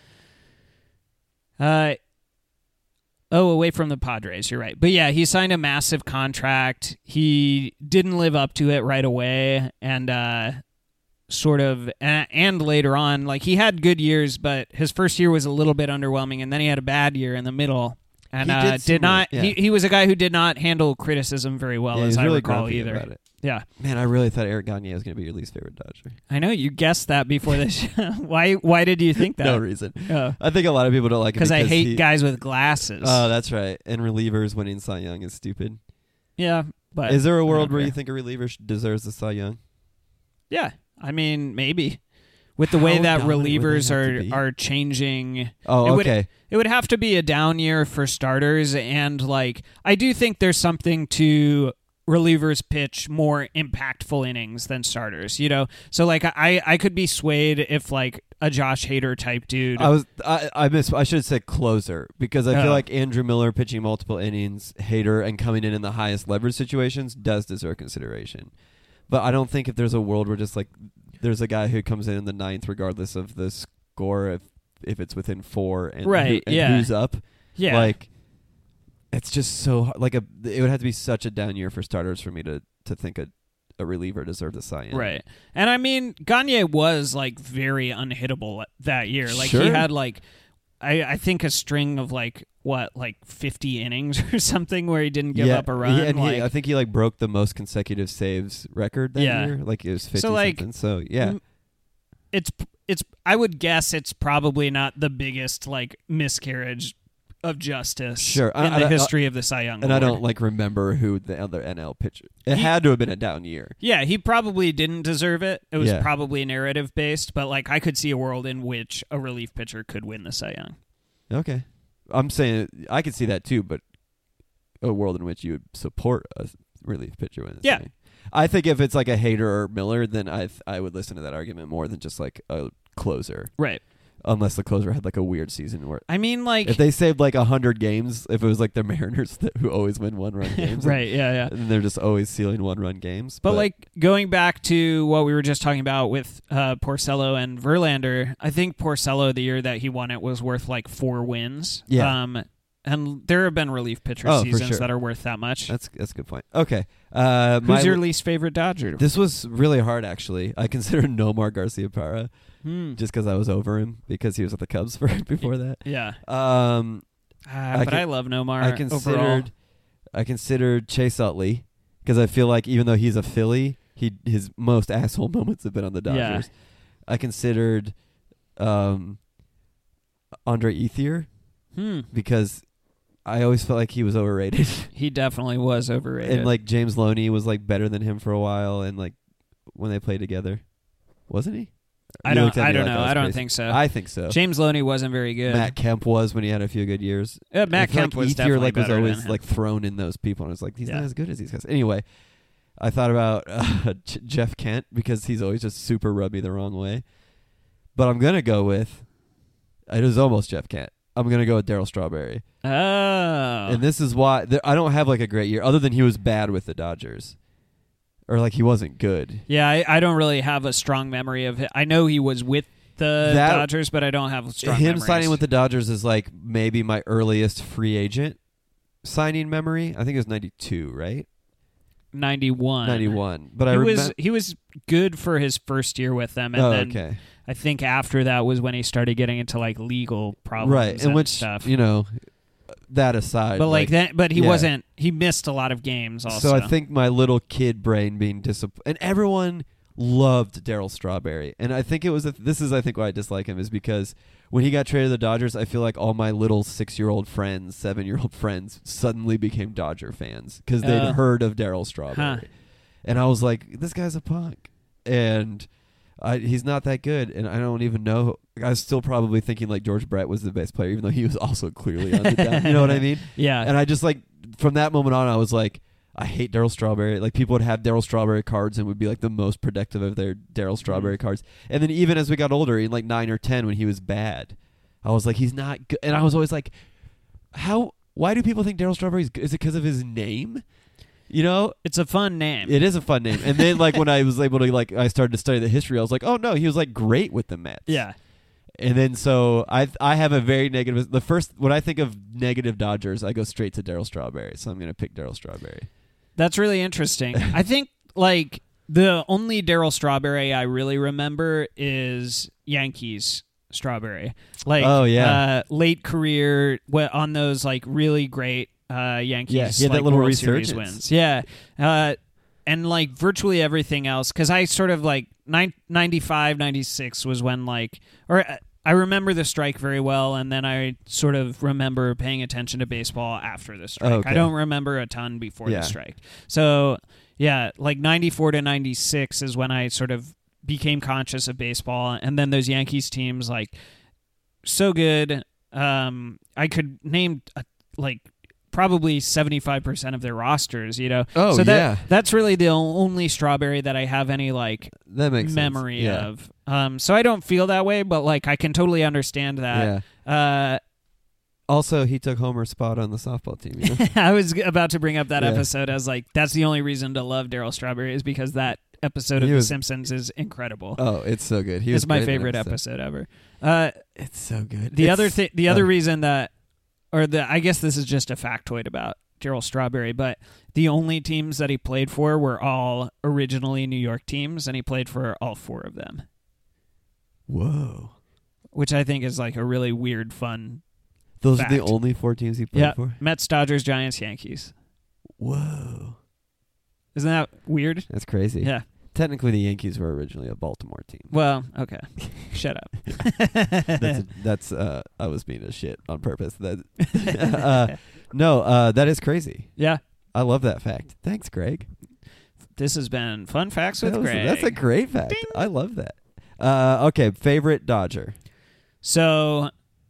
Uh, oh, away from the Padres, you're right. But yeah, he signed a massive contract. He didn't live up to it right away, and uh, sort of, and, and later on, like he had good years, but his first year was a little bit underwhelming, and then he had a bad year in the middle. And He uh, did did, seem not. like- yeah. He he was a guy who did not handle criticism very well, Yeah, as he's I really recall grumpy either. about it. Yeah, Man, I really thought Eric Gagne was going to be your least favorite Dodger. I know you guessed that before this. why? Why did you think that? No reason. Oh. I think a lot of people don't like him Because I hate he, guys with glasses. Oh, that's right. And relievers winning Cy Young is stupid. yeah, but Is there a world where okay. you think a reliever sh- deserves the Cy Young? Yeah, I mean maybe with the way How that dominant would they relievers have to are be? are changing. Oh, it would, okay. It would have to be a down year for starters, and like I do think there's something to relievers pitch more impactful innings than starters. You know, so like I I could be swayed if like a Josh Hader type dude. I was I I miss I should have said closer because I Oh. feel like Andrew Miller pitching multiple innings, Hader, and coming in in the highest leverage situations does deserve consideration. But I don't think if there's a world where just like there's a guy who comes in in the ninth regardless of the score if if it's within four and, Right, who, and yeah. who's up. yeah, Like it's just so hard. Like a it would have to be such a down year for starters for me to to think a a reliever deserved a Cy Young. right. And I mean, Gagne was like very unhittable that year. Like he Sure. had like, I, I think a string of like what, like fifty innings or something where he didn't give yeah, up a run. He, and like, he, I think he like broke the most consecutive saves record that Yeah. year. Like it was fifty So, like, something. So yeah, m- it's it's. I would guess it's probably not the biggest like miscarriage of justice Sure. in I- the I- history of the Cy Young and I Award. don't like remember who the other N L pitcher. It He- had to have been a down year. Yeah, he probably didn't deserve it. It was Yeah. probably narrative based, but like I could see a world in which a relief pitcher could win the Cy Young. Okay, I'm saying I could see that too, but a world in which you would support a relief pitcher winning. Yeah. Thing. I think if it's like a Hader or Miller, then I th- I would listen to that argument more than just like a closer. Right. Unless the closer had like a weird season where I mean, like, if they saved like a hundred games, if it was like the Mariners that, who always win one run games, right? Yeah, yeah. and they're just always sealing one run games. But, like going back to what we were just talking about with uh, Porcello and Verlander, I think Porcello the year that he won it was worth like four wins. Yeah. Um, and there have been relief pitcher Oh, for seasons sure. that are worth that much. that's that's a good point. Okay, uh, my, Who's your least favorite Dodger? This was really hard actually. I consider Nomar Garciaparra Hmm. just because I was over him because he was with the Cubs for before that. Yeah. Um, Uh, I but con- I love Nomar. I overall. considered I considered Chase Utley because I feel like even though he's a Philly, he his most asshole moments have been on the Yeah. Dodgers. I considered um, Andre Ethier Hmm. because I always felt like he was overrated. He definitely was overrated. And like James Loney was like better than him for a while, and like when they played together, wasn't he? I You don't. looked at I me don't like know. was I don't crazy. think so. I think so. James Loney wasn't very good. Matt Kemp was when he had a few good years. Uh, Matt I feel Kemp like was Ethier, definitely like was better always than him. like thrown in those people, and I was like, he's Yeah. not as good as these guys. Anyway, I thought about uh, J- Jeff Kent because he's always just super rubbed me the wrong way. but I'm gonna go with. It was almost Jeff Kent. I'm gonna go with Darryl Strawberry. Oh. And this is why th- I don't have like a great year, other than he was bad with the Dodgers, or like he wasn't good. Yeah, I, I don't really have a strong memory of it. I know he was with the That- Dodgers, but I don't have strong Him memories. signing with the Dodgers is like maybe my earliest free agent signing memory. I think it was ninety-two, right? ninety-one. ninety-one. But he I was remember. he was good for his first year with them, and Oh, then okay. I think after that was when he started getting into like legal problems, Right, and in which stuff. you know, that aside, But like, that, but he yeah. wasn't. He missed a lot of games. Also, So I think my little kid brain being disappointed, and everyone loved Darryl Strawberry, and I think it was. A, this is, I think, why I dislike him is because when he got traded to the Dodgers, I feel like all my little six-year-old friends, seven-year-old friends, suddenly became Dodger fans because they'd Uh, heard of Darryl Strawberry, huh. and I was like, this guy's a punk, and I, he's not that good, and I don't even know. I was still probably thinking like George Brett was the best player, even though he was also clearly on the down. You know what I mean? yeah. And I just like from that moment on, I was like, I hate Darryl Strawberry. Like people would have Darryl Strawberry cards and would be like the most productive of their Darryl Strawberry Mm-hmm. cards. And then even as we got older, in like nine or ten, when he was bad, I was like, he's not good. And I was always like, how? Why do people think Darryl Strawberry is good? Is it because of his name? You know, It's a fun name. it is a fun name. And then like when I was able to like, I started to study the history. I was like, oh no, he was like great with the Mets. yeah. And then so I I have a very negative. The first when I think of negative Dodgers, I go straight to Darryl Strawberry. So I'm gonna pick Darryl Strawberry. That's really interesting. I think like the only Darryl Strawberry I really remember is Yankees Strawberry. Like, Oh, yeah. uh, late career wh- on those like really great uh, Yankees. Yeah, he had that like, little World Series resurgence. wins. Yeah, uh, and like virtually everything else, because I sort of like nine, ninety-five, ninety-six was when like or. Uh, I remember the strike very well, and then I sort of remember paying attention to baseball after the strike. Okay. I don't remember a ton before Yeah. the strike. So, yeah, like ninety-four to ninety-six is when I sort of became conscious of baseball, and then those Yankees teams, like, so good. Um, I could name, uh, like, probably seventy-five percent of their rosters, you know? Oh, so that, yeah. that's really the only Strawberry that I have any, like, That makes sense. memory Yeah. of. Um, so I don't feel that way, but like I can totally understand that. Uh, Also, he took Homer's spot on the softball team. You know? I was about to bring up that Yeah. episode as like that's the only reason to love Darryl Strawberry is because that episode of He The was- Simpsons is incredible. oh, it's so good. He was it's my great in that favorite episode ever. Uh, It's so good. the It's- other thing, the other oh. reason that, or the I guess this is just a factoid about Darryl Strawberry, but the only teams that he played for were all originally New York teams, and he played for all four of them, Whoa. which I think is like a really weird, fun. Those Fact. are the only four teams he played Yeah, for? Mets, Dodgers, Giants, Yankees. Whoa. Isn't that weird? That's crazy. Yeah. Technically, the Yankees were originally a Baltimore team. Well, okay. Shut up. That's a, that's uh I was being a shit on purpose. That uh, no, uh, that is crazy. Yeah. I love that fact. Thanks, Greg. This has been Fun Facts with That was- Greg. That's a great fact. I love that. Uh, okay, favorite Dodger. So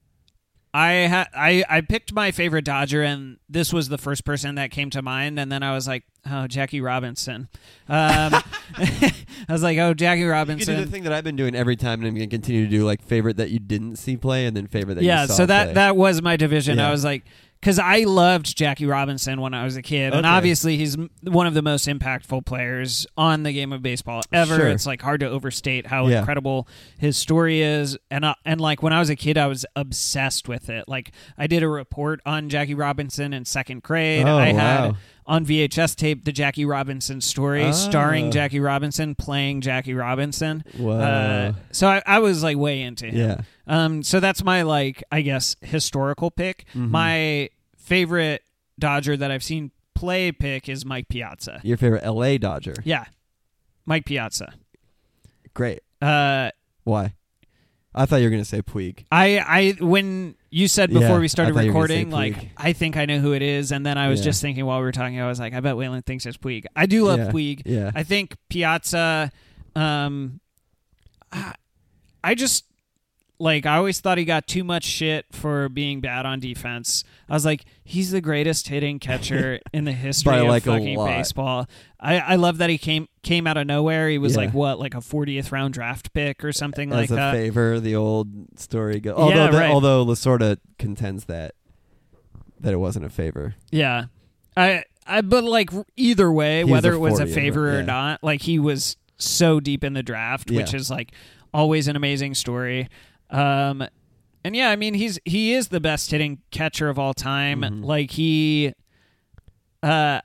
I ha- I I picked my favorite Dodger, and this was the first person that came to mind, and then I was like, oh, Jackie Robinson. Um, I was like, oh, Jackie You can do the Robinson. thing that I've been doing every time, and I'm going to continue to do, like favorite that you didn't see play, and then favorite that Yeah, you saw so that play. that was my division. Yeah. I was like, because I loved Jackie Robinson when I was a kid, and Okay. obviously he's m- one of the most impactful players on the game of baseball ever. Sure. It's like hard to overstate how Yeah. incredible his story is, and uh, and like when I was a kid, I was obsessed with it. Like I did a report on Jackie Robinson in second grade. Oh, I had wow. on V H S tape the Jackie Robinson story, Oh. starring Jackie Robinson playing Jackie Robinson. Whoa. Uh, so I, I was like way into him. Yeah. Um, so that's my like I guess historical pick. Mm-hmm. My favorite Dodger that I've seen play pick is Mike Piazza. Your favorite L A Dodger. Yeah, Mike Piazza. Great. Uh, Why? I thought you were going to say Puig. I I when you said before Yeah, we I started thought you were gonna recording, say like Puig. I think I know who it is, and then I was Yeah. just thinking while we were talking, I was like, I bet Waylon thinks it's Puig. I do love Yeah, Puig. yeah. I think Piazza. Um, I, I just like, I always thought he got too much shit for being bad on defense. I was like, he's the greatest hitting catcher in the history By, of like, a fucking lot. baseball. I, I love that he came came out of nowhere. He was Yeah. like, what, like a fortieth round draft pick or something As like a that. favor, the old story goes. Although, Yeah, the- right. although Lasorda contends that that it wasn't a favor. Yeah. I, I but like either way, He was whether a it was a fortieth, favor or yeah. not, like he was so deep in the draft, which Yeah. is like always an amazing story. Um and yeah, I mean he's he is the best hitting catcher of all time. Mhm. Like he uh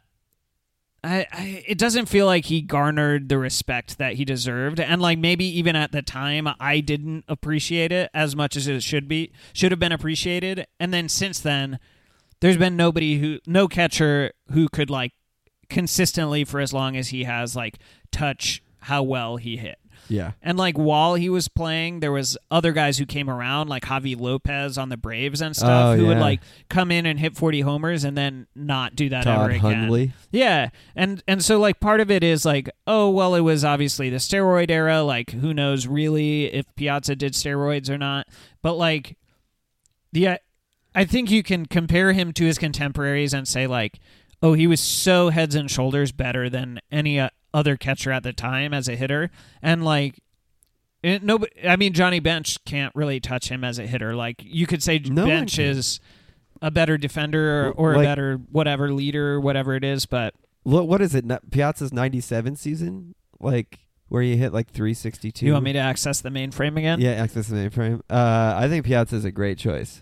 I, I it doesn't feel like he garnered the respect that he deserved, and like maybe even at the time I didn't appreciate it as much as it should be should have been appreciated. And then since then there's been nobody who no catcher who could like consistently for as long as he has like touch how well he hit. Yeah. And like while he was playing, there was other guys who came around, like Javi Lopez on the Braves and stuff, Oh, who would yeah. like come in and hit forty homers and then not do that Todd ever again. Hundley. Yeah, and and so like part of it is like, oh well, it was obviously the steroid era. Like who knows really if Piazza did steroids or not? But like, the I think you can compare him to his contemporaries and say like, oh, he was so heads and shoulders better than any uh, other catcher at the time as a hitter, and like. It, no, I mean Johnny Bench can't really touch him as a hitter. Like you could say No one Bench can. is a better defender or, or Like- a better whatever leader, whatever it is. But Look, what is it? Na- Piazza's ninety-seven season, like where you hit like three sixty-two. you want me to access the mainframe again? Yeah, access the mainframe. Uh, I think Piazza's a great choice.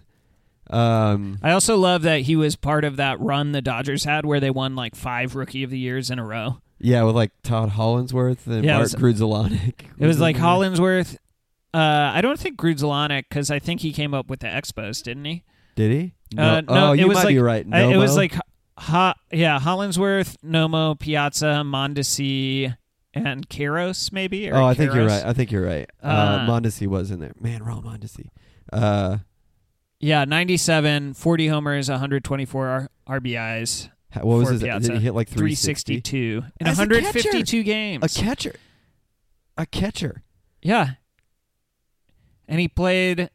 Um, I also love that he was part of that run the Dodgers had where they won like five Rookie of the Years in a row. yeah, with like Todd Hollinsworth and Yeah, it Mark was- Grudzielanek. It was like in there. Hollinsworth. Uh, I don't think Grudzielanek because I think he came up with the Expos, didn't he? Did he? Uh, no, oh, it you was might like be right. I- it was Nomo? like ha, yeah, Hollinsworth, Nomo, Piazza, Mondesi, and Kairos maybe. Or Oh, I think you're Kairos. right. I think you're right. Uh, Uh, Mondesi was in there. Man, Raul Mondesi. Uh, Yeah, ninety-seven, forty homers, one hundred twenty-four R- R B Is. what was for his? Piazza. Did he hit like three three sixty? sixty-two in As a one hundred fifty-two games. A catcher. A catcher. Yeah. And he played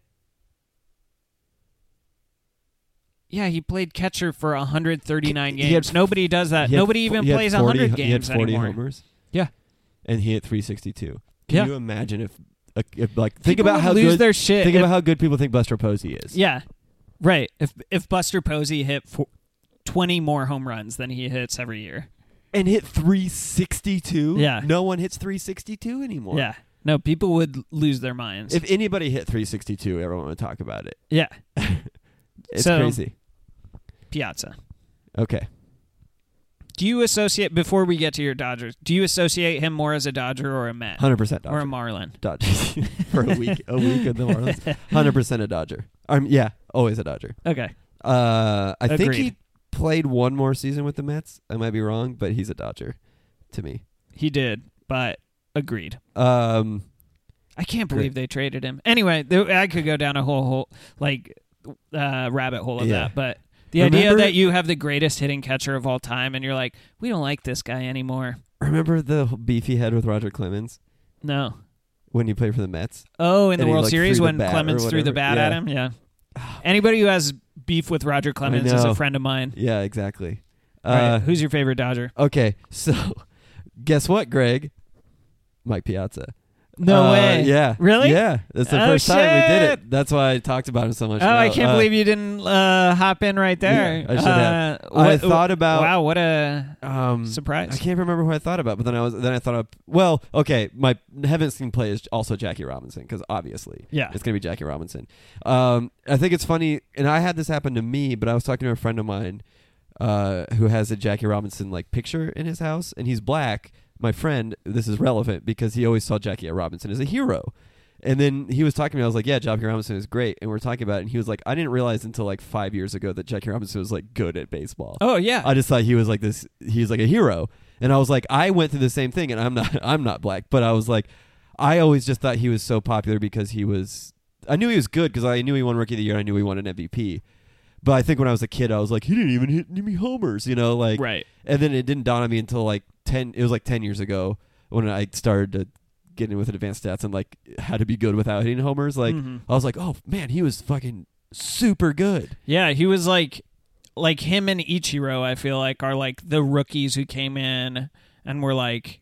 Yeah, he played catcher for one hundred thirty-nine He had games. f- Nobody does that. He had Nobody fo- even he had plays forty one hundred He had games forty anymore. homers. Yeah. And he hit three sixty-two. Can Yeah. you imagine if, uh, if like think People about would how lose good their shit. think if- about how good people think Buster Posey is. Yeah. Right. If if Buster Posey hit for twenty more home runs than he hits every year. And hit three sixty-two. Yeah. No one hits three sixty-two anymore. Yeah. No, people would lose their minds. If anybody hit three sixty-two, everyone would talk about it. yeah. It's So- crazy. Piazza. Okay. Do you associate before we get to your Dodgers? Do you associate him more as a Dodger or a Met one hundred percent or a Dodger. Marlin? Dodgers. For a week. A week of the Marlins. one hundred percent a Dodger. Um, yeah, always a Dodger. Okay. Uh, I think Agreed. he played one more season with the Mets. I might be wrong, but he's a Dodger to me. He did, but agreed. Um, I can't believe they traded him. Anyway, there, I could go down a whole, whole like uh, rabbit hole of Yeah. that, but the idea Remember- that you have the greatest hitting catcher of all time and you're like, we don't like this guy anymore. remember the beef he had with Roger Clemens No. when he played for the Mets? Oh, in the And he, World like, Series threw the when bat or Clemens threw the whatever. bat at Yeah. him? Yeah. Anybody who has beef with Roger Clemens is know. a friend of mine. Yeah, exactly. All right, Uh, who's your favorite Dodger? okay, so guess what, Greg? Mike Piazza. No Uh, way. Yeah. Really? Yeah. That's the Oh, first time we did shit. it. That's why I talked about him so much. Oh, now. I can't Uh, believe you didn't uh, hop in right there. Yeah, I should have. Uh, I what- thought about- Wow, what a Um, surprise. I can't remember who I thought about, but then I was then I thought of well, okay, my haven't seen play is also Jackie Robinson because obviously, Yeah. it's gonna be Jackie Robinson. Um, I think it's funny, and I had this happen to me, but I was talking to a friend of mine, uh, who has a Jackie Robinson like picture in his house, and he's black. My friend, this is relevant because he always saw Jackie Robinson as a hero. And then he was talking to me. I was like, "Yeah, Jackie Robinson is great," and we we're talking about it. And he was like, "I didn't realize until like five years ago that Jackie Robinson was like good at baseball." Oh, yeah. I just thought he was like this. He's like a hero, and I was like, I went through the same thing, and I'm not. I'm not black, but I was like, I always just thought he was so popular because he was. I knew he was good because I knew he won Rookie of the Year. And I knew he won an M V P. But I think when I was a kid, I was like, he didn't even hit any homers, you know, like. Right. And then it didn't dawn on me until like ten. It was like ten years ago when I started to getting with advanced stats and like how to be good without hitting homers. Like Mhm. I was like, oh man, he was fucking super good. Yeah, he was like like him and Ichiro, I feel like, are like the rookies who came in and were like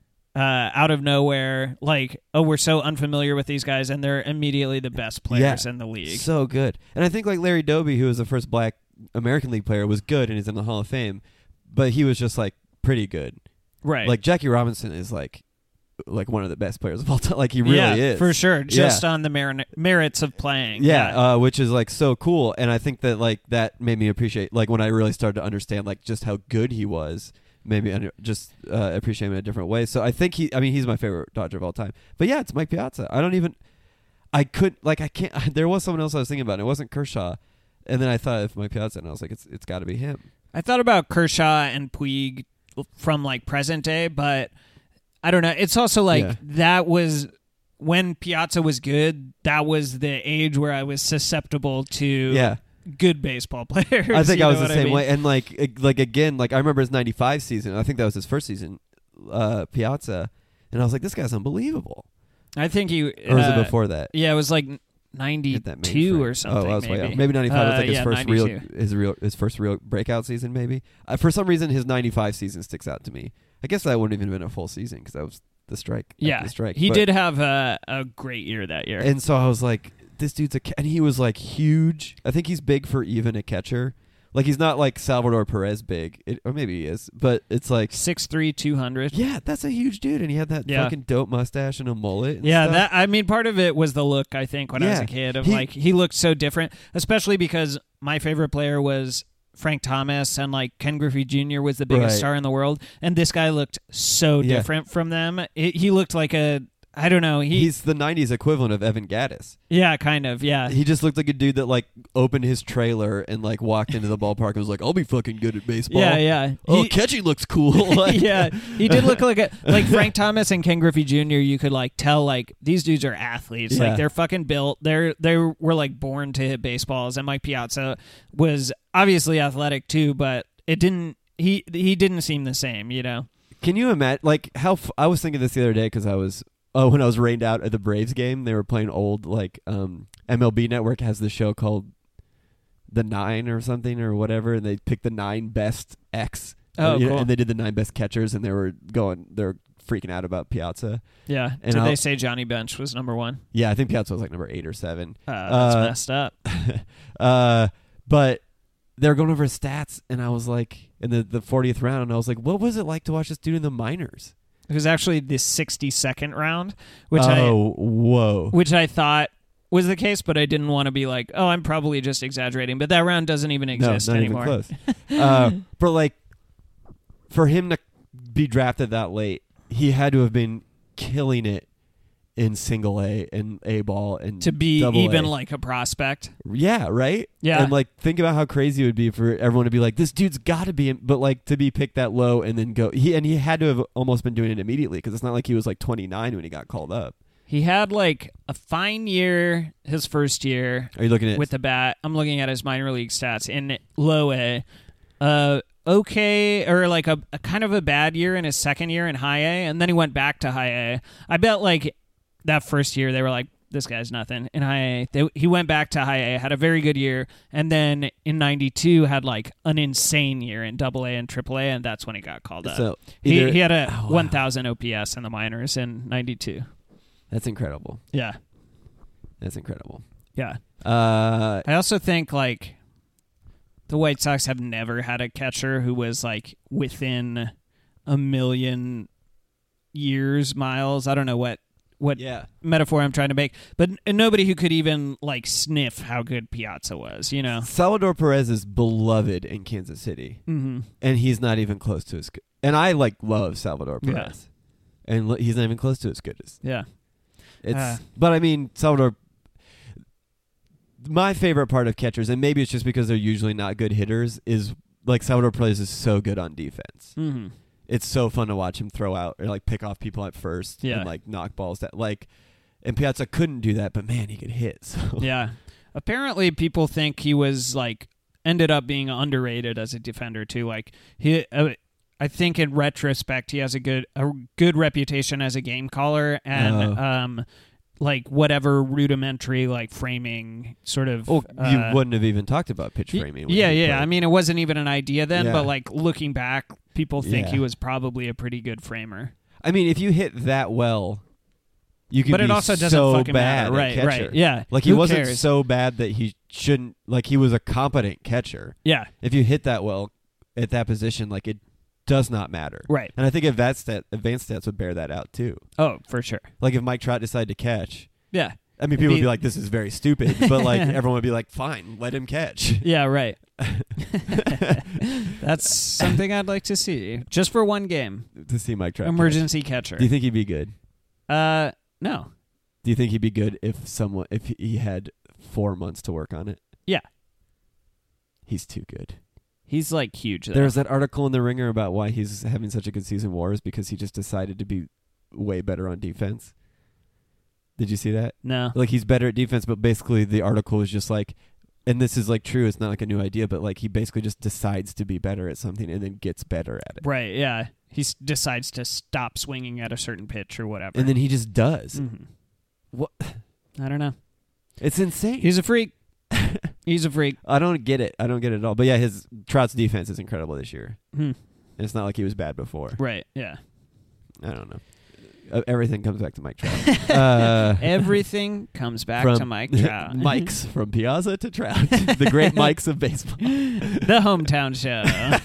uh, out of nowhere, like, oh, we're so unfamiliar with these guys, and they're immediately the best players Yeah, in the league. So good. And I think like Larry Doby, who was the first black American League player, was good and is in the Hall of Fame, but he was just like pretty good. Right. Like Jackie Robinson is like like one of the best players of all time. Like he really yeah, is. for sure. Just Yeah. on the mer- merits of playing. Yeah, uh, which is like so cool, and I think that like that made me appreciate like when I really started to understand like just how good he was, made me under, just uh, appreciate him in a different way. So I think he, I mean, he's my favorite Dodger of all time. But yeah, it's Mike Piazza. I don't even, I could like I can't. There was someone else I was thinking about, and it wasn't Kershaw, and then I thought of Mike Piazza, and I was like, it's it's got to be him. I thought about Kershaw and Puig from like present day, but I don't know. It's also like Yeah. that was when Piazza was good. That was the age where I was susceptible to Yeah. good baseball players. I think you I was know the what same mean? way, and like it- like again, like I remember his ninety-five season. I think that was his first season, uh, Piazza, and I was like, this guy's unbelievable. I think he. Or was uh, it before that? Yeah, it was like Hit that ninety-two mainframe. or something. Oh, I was maybe. way off. Maybe ninety-five was Uh, like his yeah, first real, ninety-two. his real, his first real breakout season. Maybe uh, for some reason his ninety-five season sticks out to me. I guess that wouldn't even have been a full season because that was the strike. after Yeah, the strike. he But- did have a, a great year that year. And so I was like, this dude's a, ca- and he was like huge. I think he's big for even a catcher. Like he's not like Salvador Perez big, it, or maybe he is, but it's like, six three, two hundred. yeah, that's a huge dude, and he had that Yeah. fucking dope mustache and a mullet. And Yeah, stuff. that I mean, part of it was the look. I think when I was Yeah. a kid, of He- like he looked so different, especially because my favorite player was Frank Thomas, and like Ken Griffey Junior was the biggest Right. star in the world, and this guy looked so Yeah. different from them. It, he looked like a, I don't know, he, he's the nineties equivalent of Evan Gaddis. yeah, kind of, yeah. He just looked like a dude that like opened his trailer and like walked into the ballpark and was like, "I'll be fucking good at baseball." Yeah, yeah. Oh, He- catching looks cool. Like- yeah, he did look like a like Frank Thomas and Ken Griffey Junior You could like tell like these dudes are athletes. Yeah. Like they're fucking built. They're they were like born to hit baseballs. And Mike Piazza was obviously athletic too, but it didn't. He he didn't seem the same. You know. Can you imagine? Like how f- I was thinking this the other day because I was oh when I was rained out at the Braves game, they were playing old like um, M L B Network has the show called The Nine or something or whatever, and they picked the nine best X. Oh, or, you know, cool. and they did the nine best catchers, and they were going, they're freaking out about Piazza. Yeah. And Did I'll- they say Johnny Bench was number one? Yeah, I think Piazza was like number eight or seven. Uh, that's Uh, messed up. uh, but they were going over his stats, and I was like, in the, the fortieth round, and I was like, what was it like to watch this dude in the minors? It was actually the sixty-second round, which oh, whoa. I which I thought was the case, but I didn't want to be like, oh, I'm probably just exaggerating. But that round doesn't even exist no, not anymore. even close. uh, but like, for him to be drafted that late, he had to have been killing it in single A and A ball and To be double even A. like a prospect. Yeah, right? Yeah. And like think about how crazy it would be for everyone to be like, this dude's got to be in, but like to be picked that low and then go he and he had to have almost been doing it immediately because it's not like he was like twenty-nine when he got called up. He had like a fine year his first year Are you looking at with the bat. I'm looking at his minor league stats in low A. Uh, okay, or like a, a kind of a bad year in his second year in high A, and then he went back to high A. I bet like that first year they were like, this guy's nothing in high A. They, he went back to high A, had a very good year, and then in ninety-two had like an insane year in double A and triple A, and that's when he got called up. So he, either- he had a Oh, wow. one thousand O P S in the minors in ninety-two. That's incredible. Yeah. That's incredible. Yeah. Uh I also think like the White Sox have never had a catcher who was like within a million years, miles. I don't know what what yeah. metaphor I'm trying to make, but n- nobody who could even like sniff how good Piazza was, you know. Salvador Perez is beloved in Kansas City, Mm-hmm. and he's not even close to as good. And I like love Salvador Yeah. Perez, and l- he's not even close to as good as Yeah. it's. Uh. But I mean, Salvador. My favorite part of catchers, and maybe it's just because they're usually not good hitters, is like Salvador Perez is so good on defense. Mm-hmm. It's so fun to watch him throw out or like pick off people at first Yeah. and like knock balls that like. And Piazza couldn't do that, but man, he could hit. So. Yeah. Apparently, people think he was like ended up being underrated as a defender too. Like he, uh, I think in retrospect, he has a good a good reputation as a game caller, and Oh. um, like whatever rudimentary like framing sort of. Oh, uh, you wouldn't have even talked about pitch y- framing. when Yeah, he yeah. played. I mean, it wasn't even an idea then, Yeah. but like looking back, people think Yeah. he was probably a pretty good framer. I mean, if you hit that well, you can But be it also doesn't so fucking bad matter. at Right, catcher. right. Yeah. Like he Who wasn't cares? so bad that he shouldn't. Like he was a competent catcher. Yeah. If you hit that well at that position, like it does not matter. Right. And I think advanced stat, advanced stats would bear that out too. Oh, for sure. Like if Mike Trout decided to catch, Yeah. I mean, people would Be- be like, "This is very stupid," but like everyone would be like, "Fine, let him catch." Yeah, right. That's something I'd like to see. Just for one game. To see Mike Trout. Emergency catcher. Catch. Do you think he'd be good? Uh, no. Do you think he'd be good if someone if he had four months to work on it? Yeah. He's too good. He's like huge. Though. There's that article in the Ringer about why he's having such a good season. War is because he just decided to be way better on defense. Did you see that? No. Like he's better at defense, but basically the article is just like, and this is like true. It's not like a new idea, but like he basically just decides to be better at something and then gets better at it. Right, yeah. He s- decides to stop swinging at a certain pitch or whatever. And then he just does. Mhm. What? I don't know. It's insane. He's a freak. He's a freak. I don't get it. I don't get it at all. But yeah, his Trout's defense is incredible this year. Hmm. And it's not like he was bad before. Right, yeah. I don't know. Uh, everything comes back to Mike Trout. uh, Everything comes back from to Mike Trout. Mike's from Piazza to Trout. The great Mikes of baseball. The hometown show.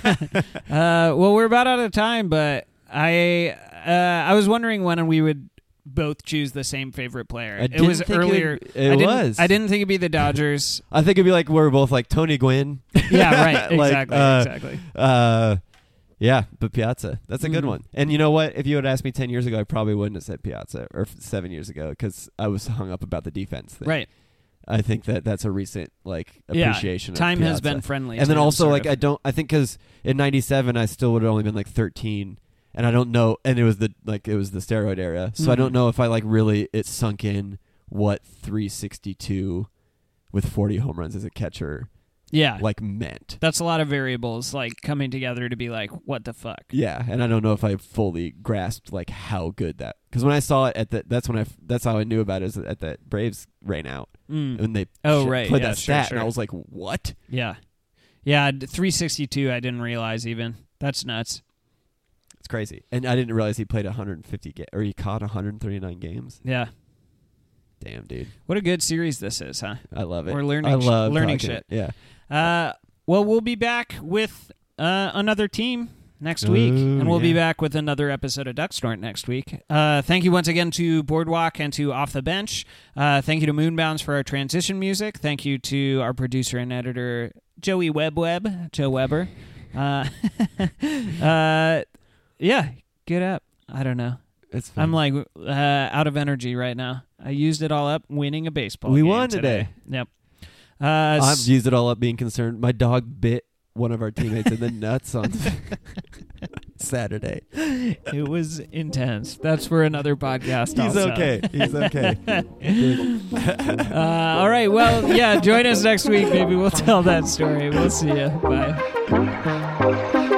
uh, well, we're about out of time, but I uh, I was wondering when we would both choose the same favorite player. I it didn't was think it- earlier. it I didn't, was. I didn't think it'd be the Dodgers. I think it'd be like we're both like Tony Gwynn. Yeah, right. Like, Exactly. uh, exactly. Uh, yeah, but Piazza. That's a good Mhm. one. And you know what? If you had asked me ten years ago, I probably wouldn't have said Piazza, or f- seven years ago, because I was hung up about the defense thing. Right. I think that that's a recent like Yeah, appreciation. time of has Piazza. been friendly. And to then him, also sort like of. I don't. I think because in ninety-seven I still would have only been like thirteen, and I don't know. And it was the like it was the steroid era, so I don't Mhm. know if I like really it sunk in what three sixty-two with forty home runs as a catcher yeah, like meant. that's a lot of variables like coming together to be like, what the fuck? Yeah, and I don't know if I fully grasped like how good that. Because when I saw it at the, that's when I f- that's how I knew about it is at that Braves rain out Mm. when they Oh, sh- right, played yeah, that sure, stat, sure. and I was like, what? Yeah, yeah. d- three sixty-two. I didn't realize even. That's nuts. It's crazy, and I didn't realize he played one hundred fifty ga- or he caught one hundred thirty-nine games. Yeah. Damn, dude, What a good series this is, huh? I love it. We're learning I sh- love learning talking shit. it. Yeah. Uh, well, we'll be back with uh, another team next week, Ooh, and we'll be yeah. back with another episode of Duck Snort next week. Uh, thank you once again to Boardwalk and to Off the Bench. Uh, thank you to Moonbounds for our transition music. Thank you to our producer and editor, Joey Webb Webb, Joe Weber. Uh, uh, yeah, get up. I don't know. It's fun. I'm like uh, out of energy right now. I used it all up winning a baseball We game won today. today. Yep. Uh, I've s- used it all up being concerned. My dog bit one of our teammates in the nuts on Saturday. It was intense. That's for another podcast. He's also. okay. He's okay. Uh, all right. Well, yeah. Join us next week. Maybe we'll tell that story. We'll see you. Bye.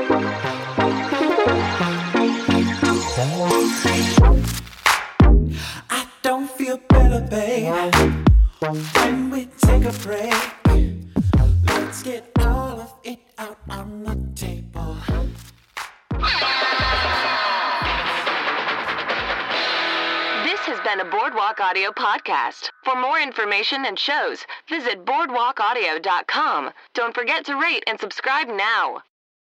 I don't feel better, babe. When we take a break, let's get all of it out on the table. This has been a Boardwalk Audio podcast. For more information and shows, visit boardwalk audio dot com. Don't forget to rate and subscribe now.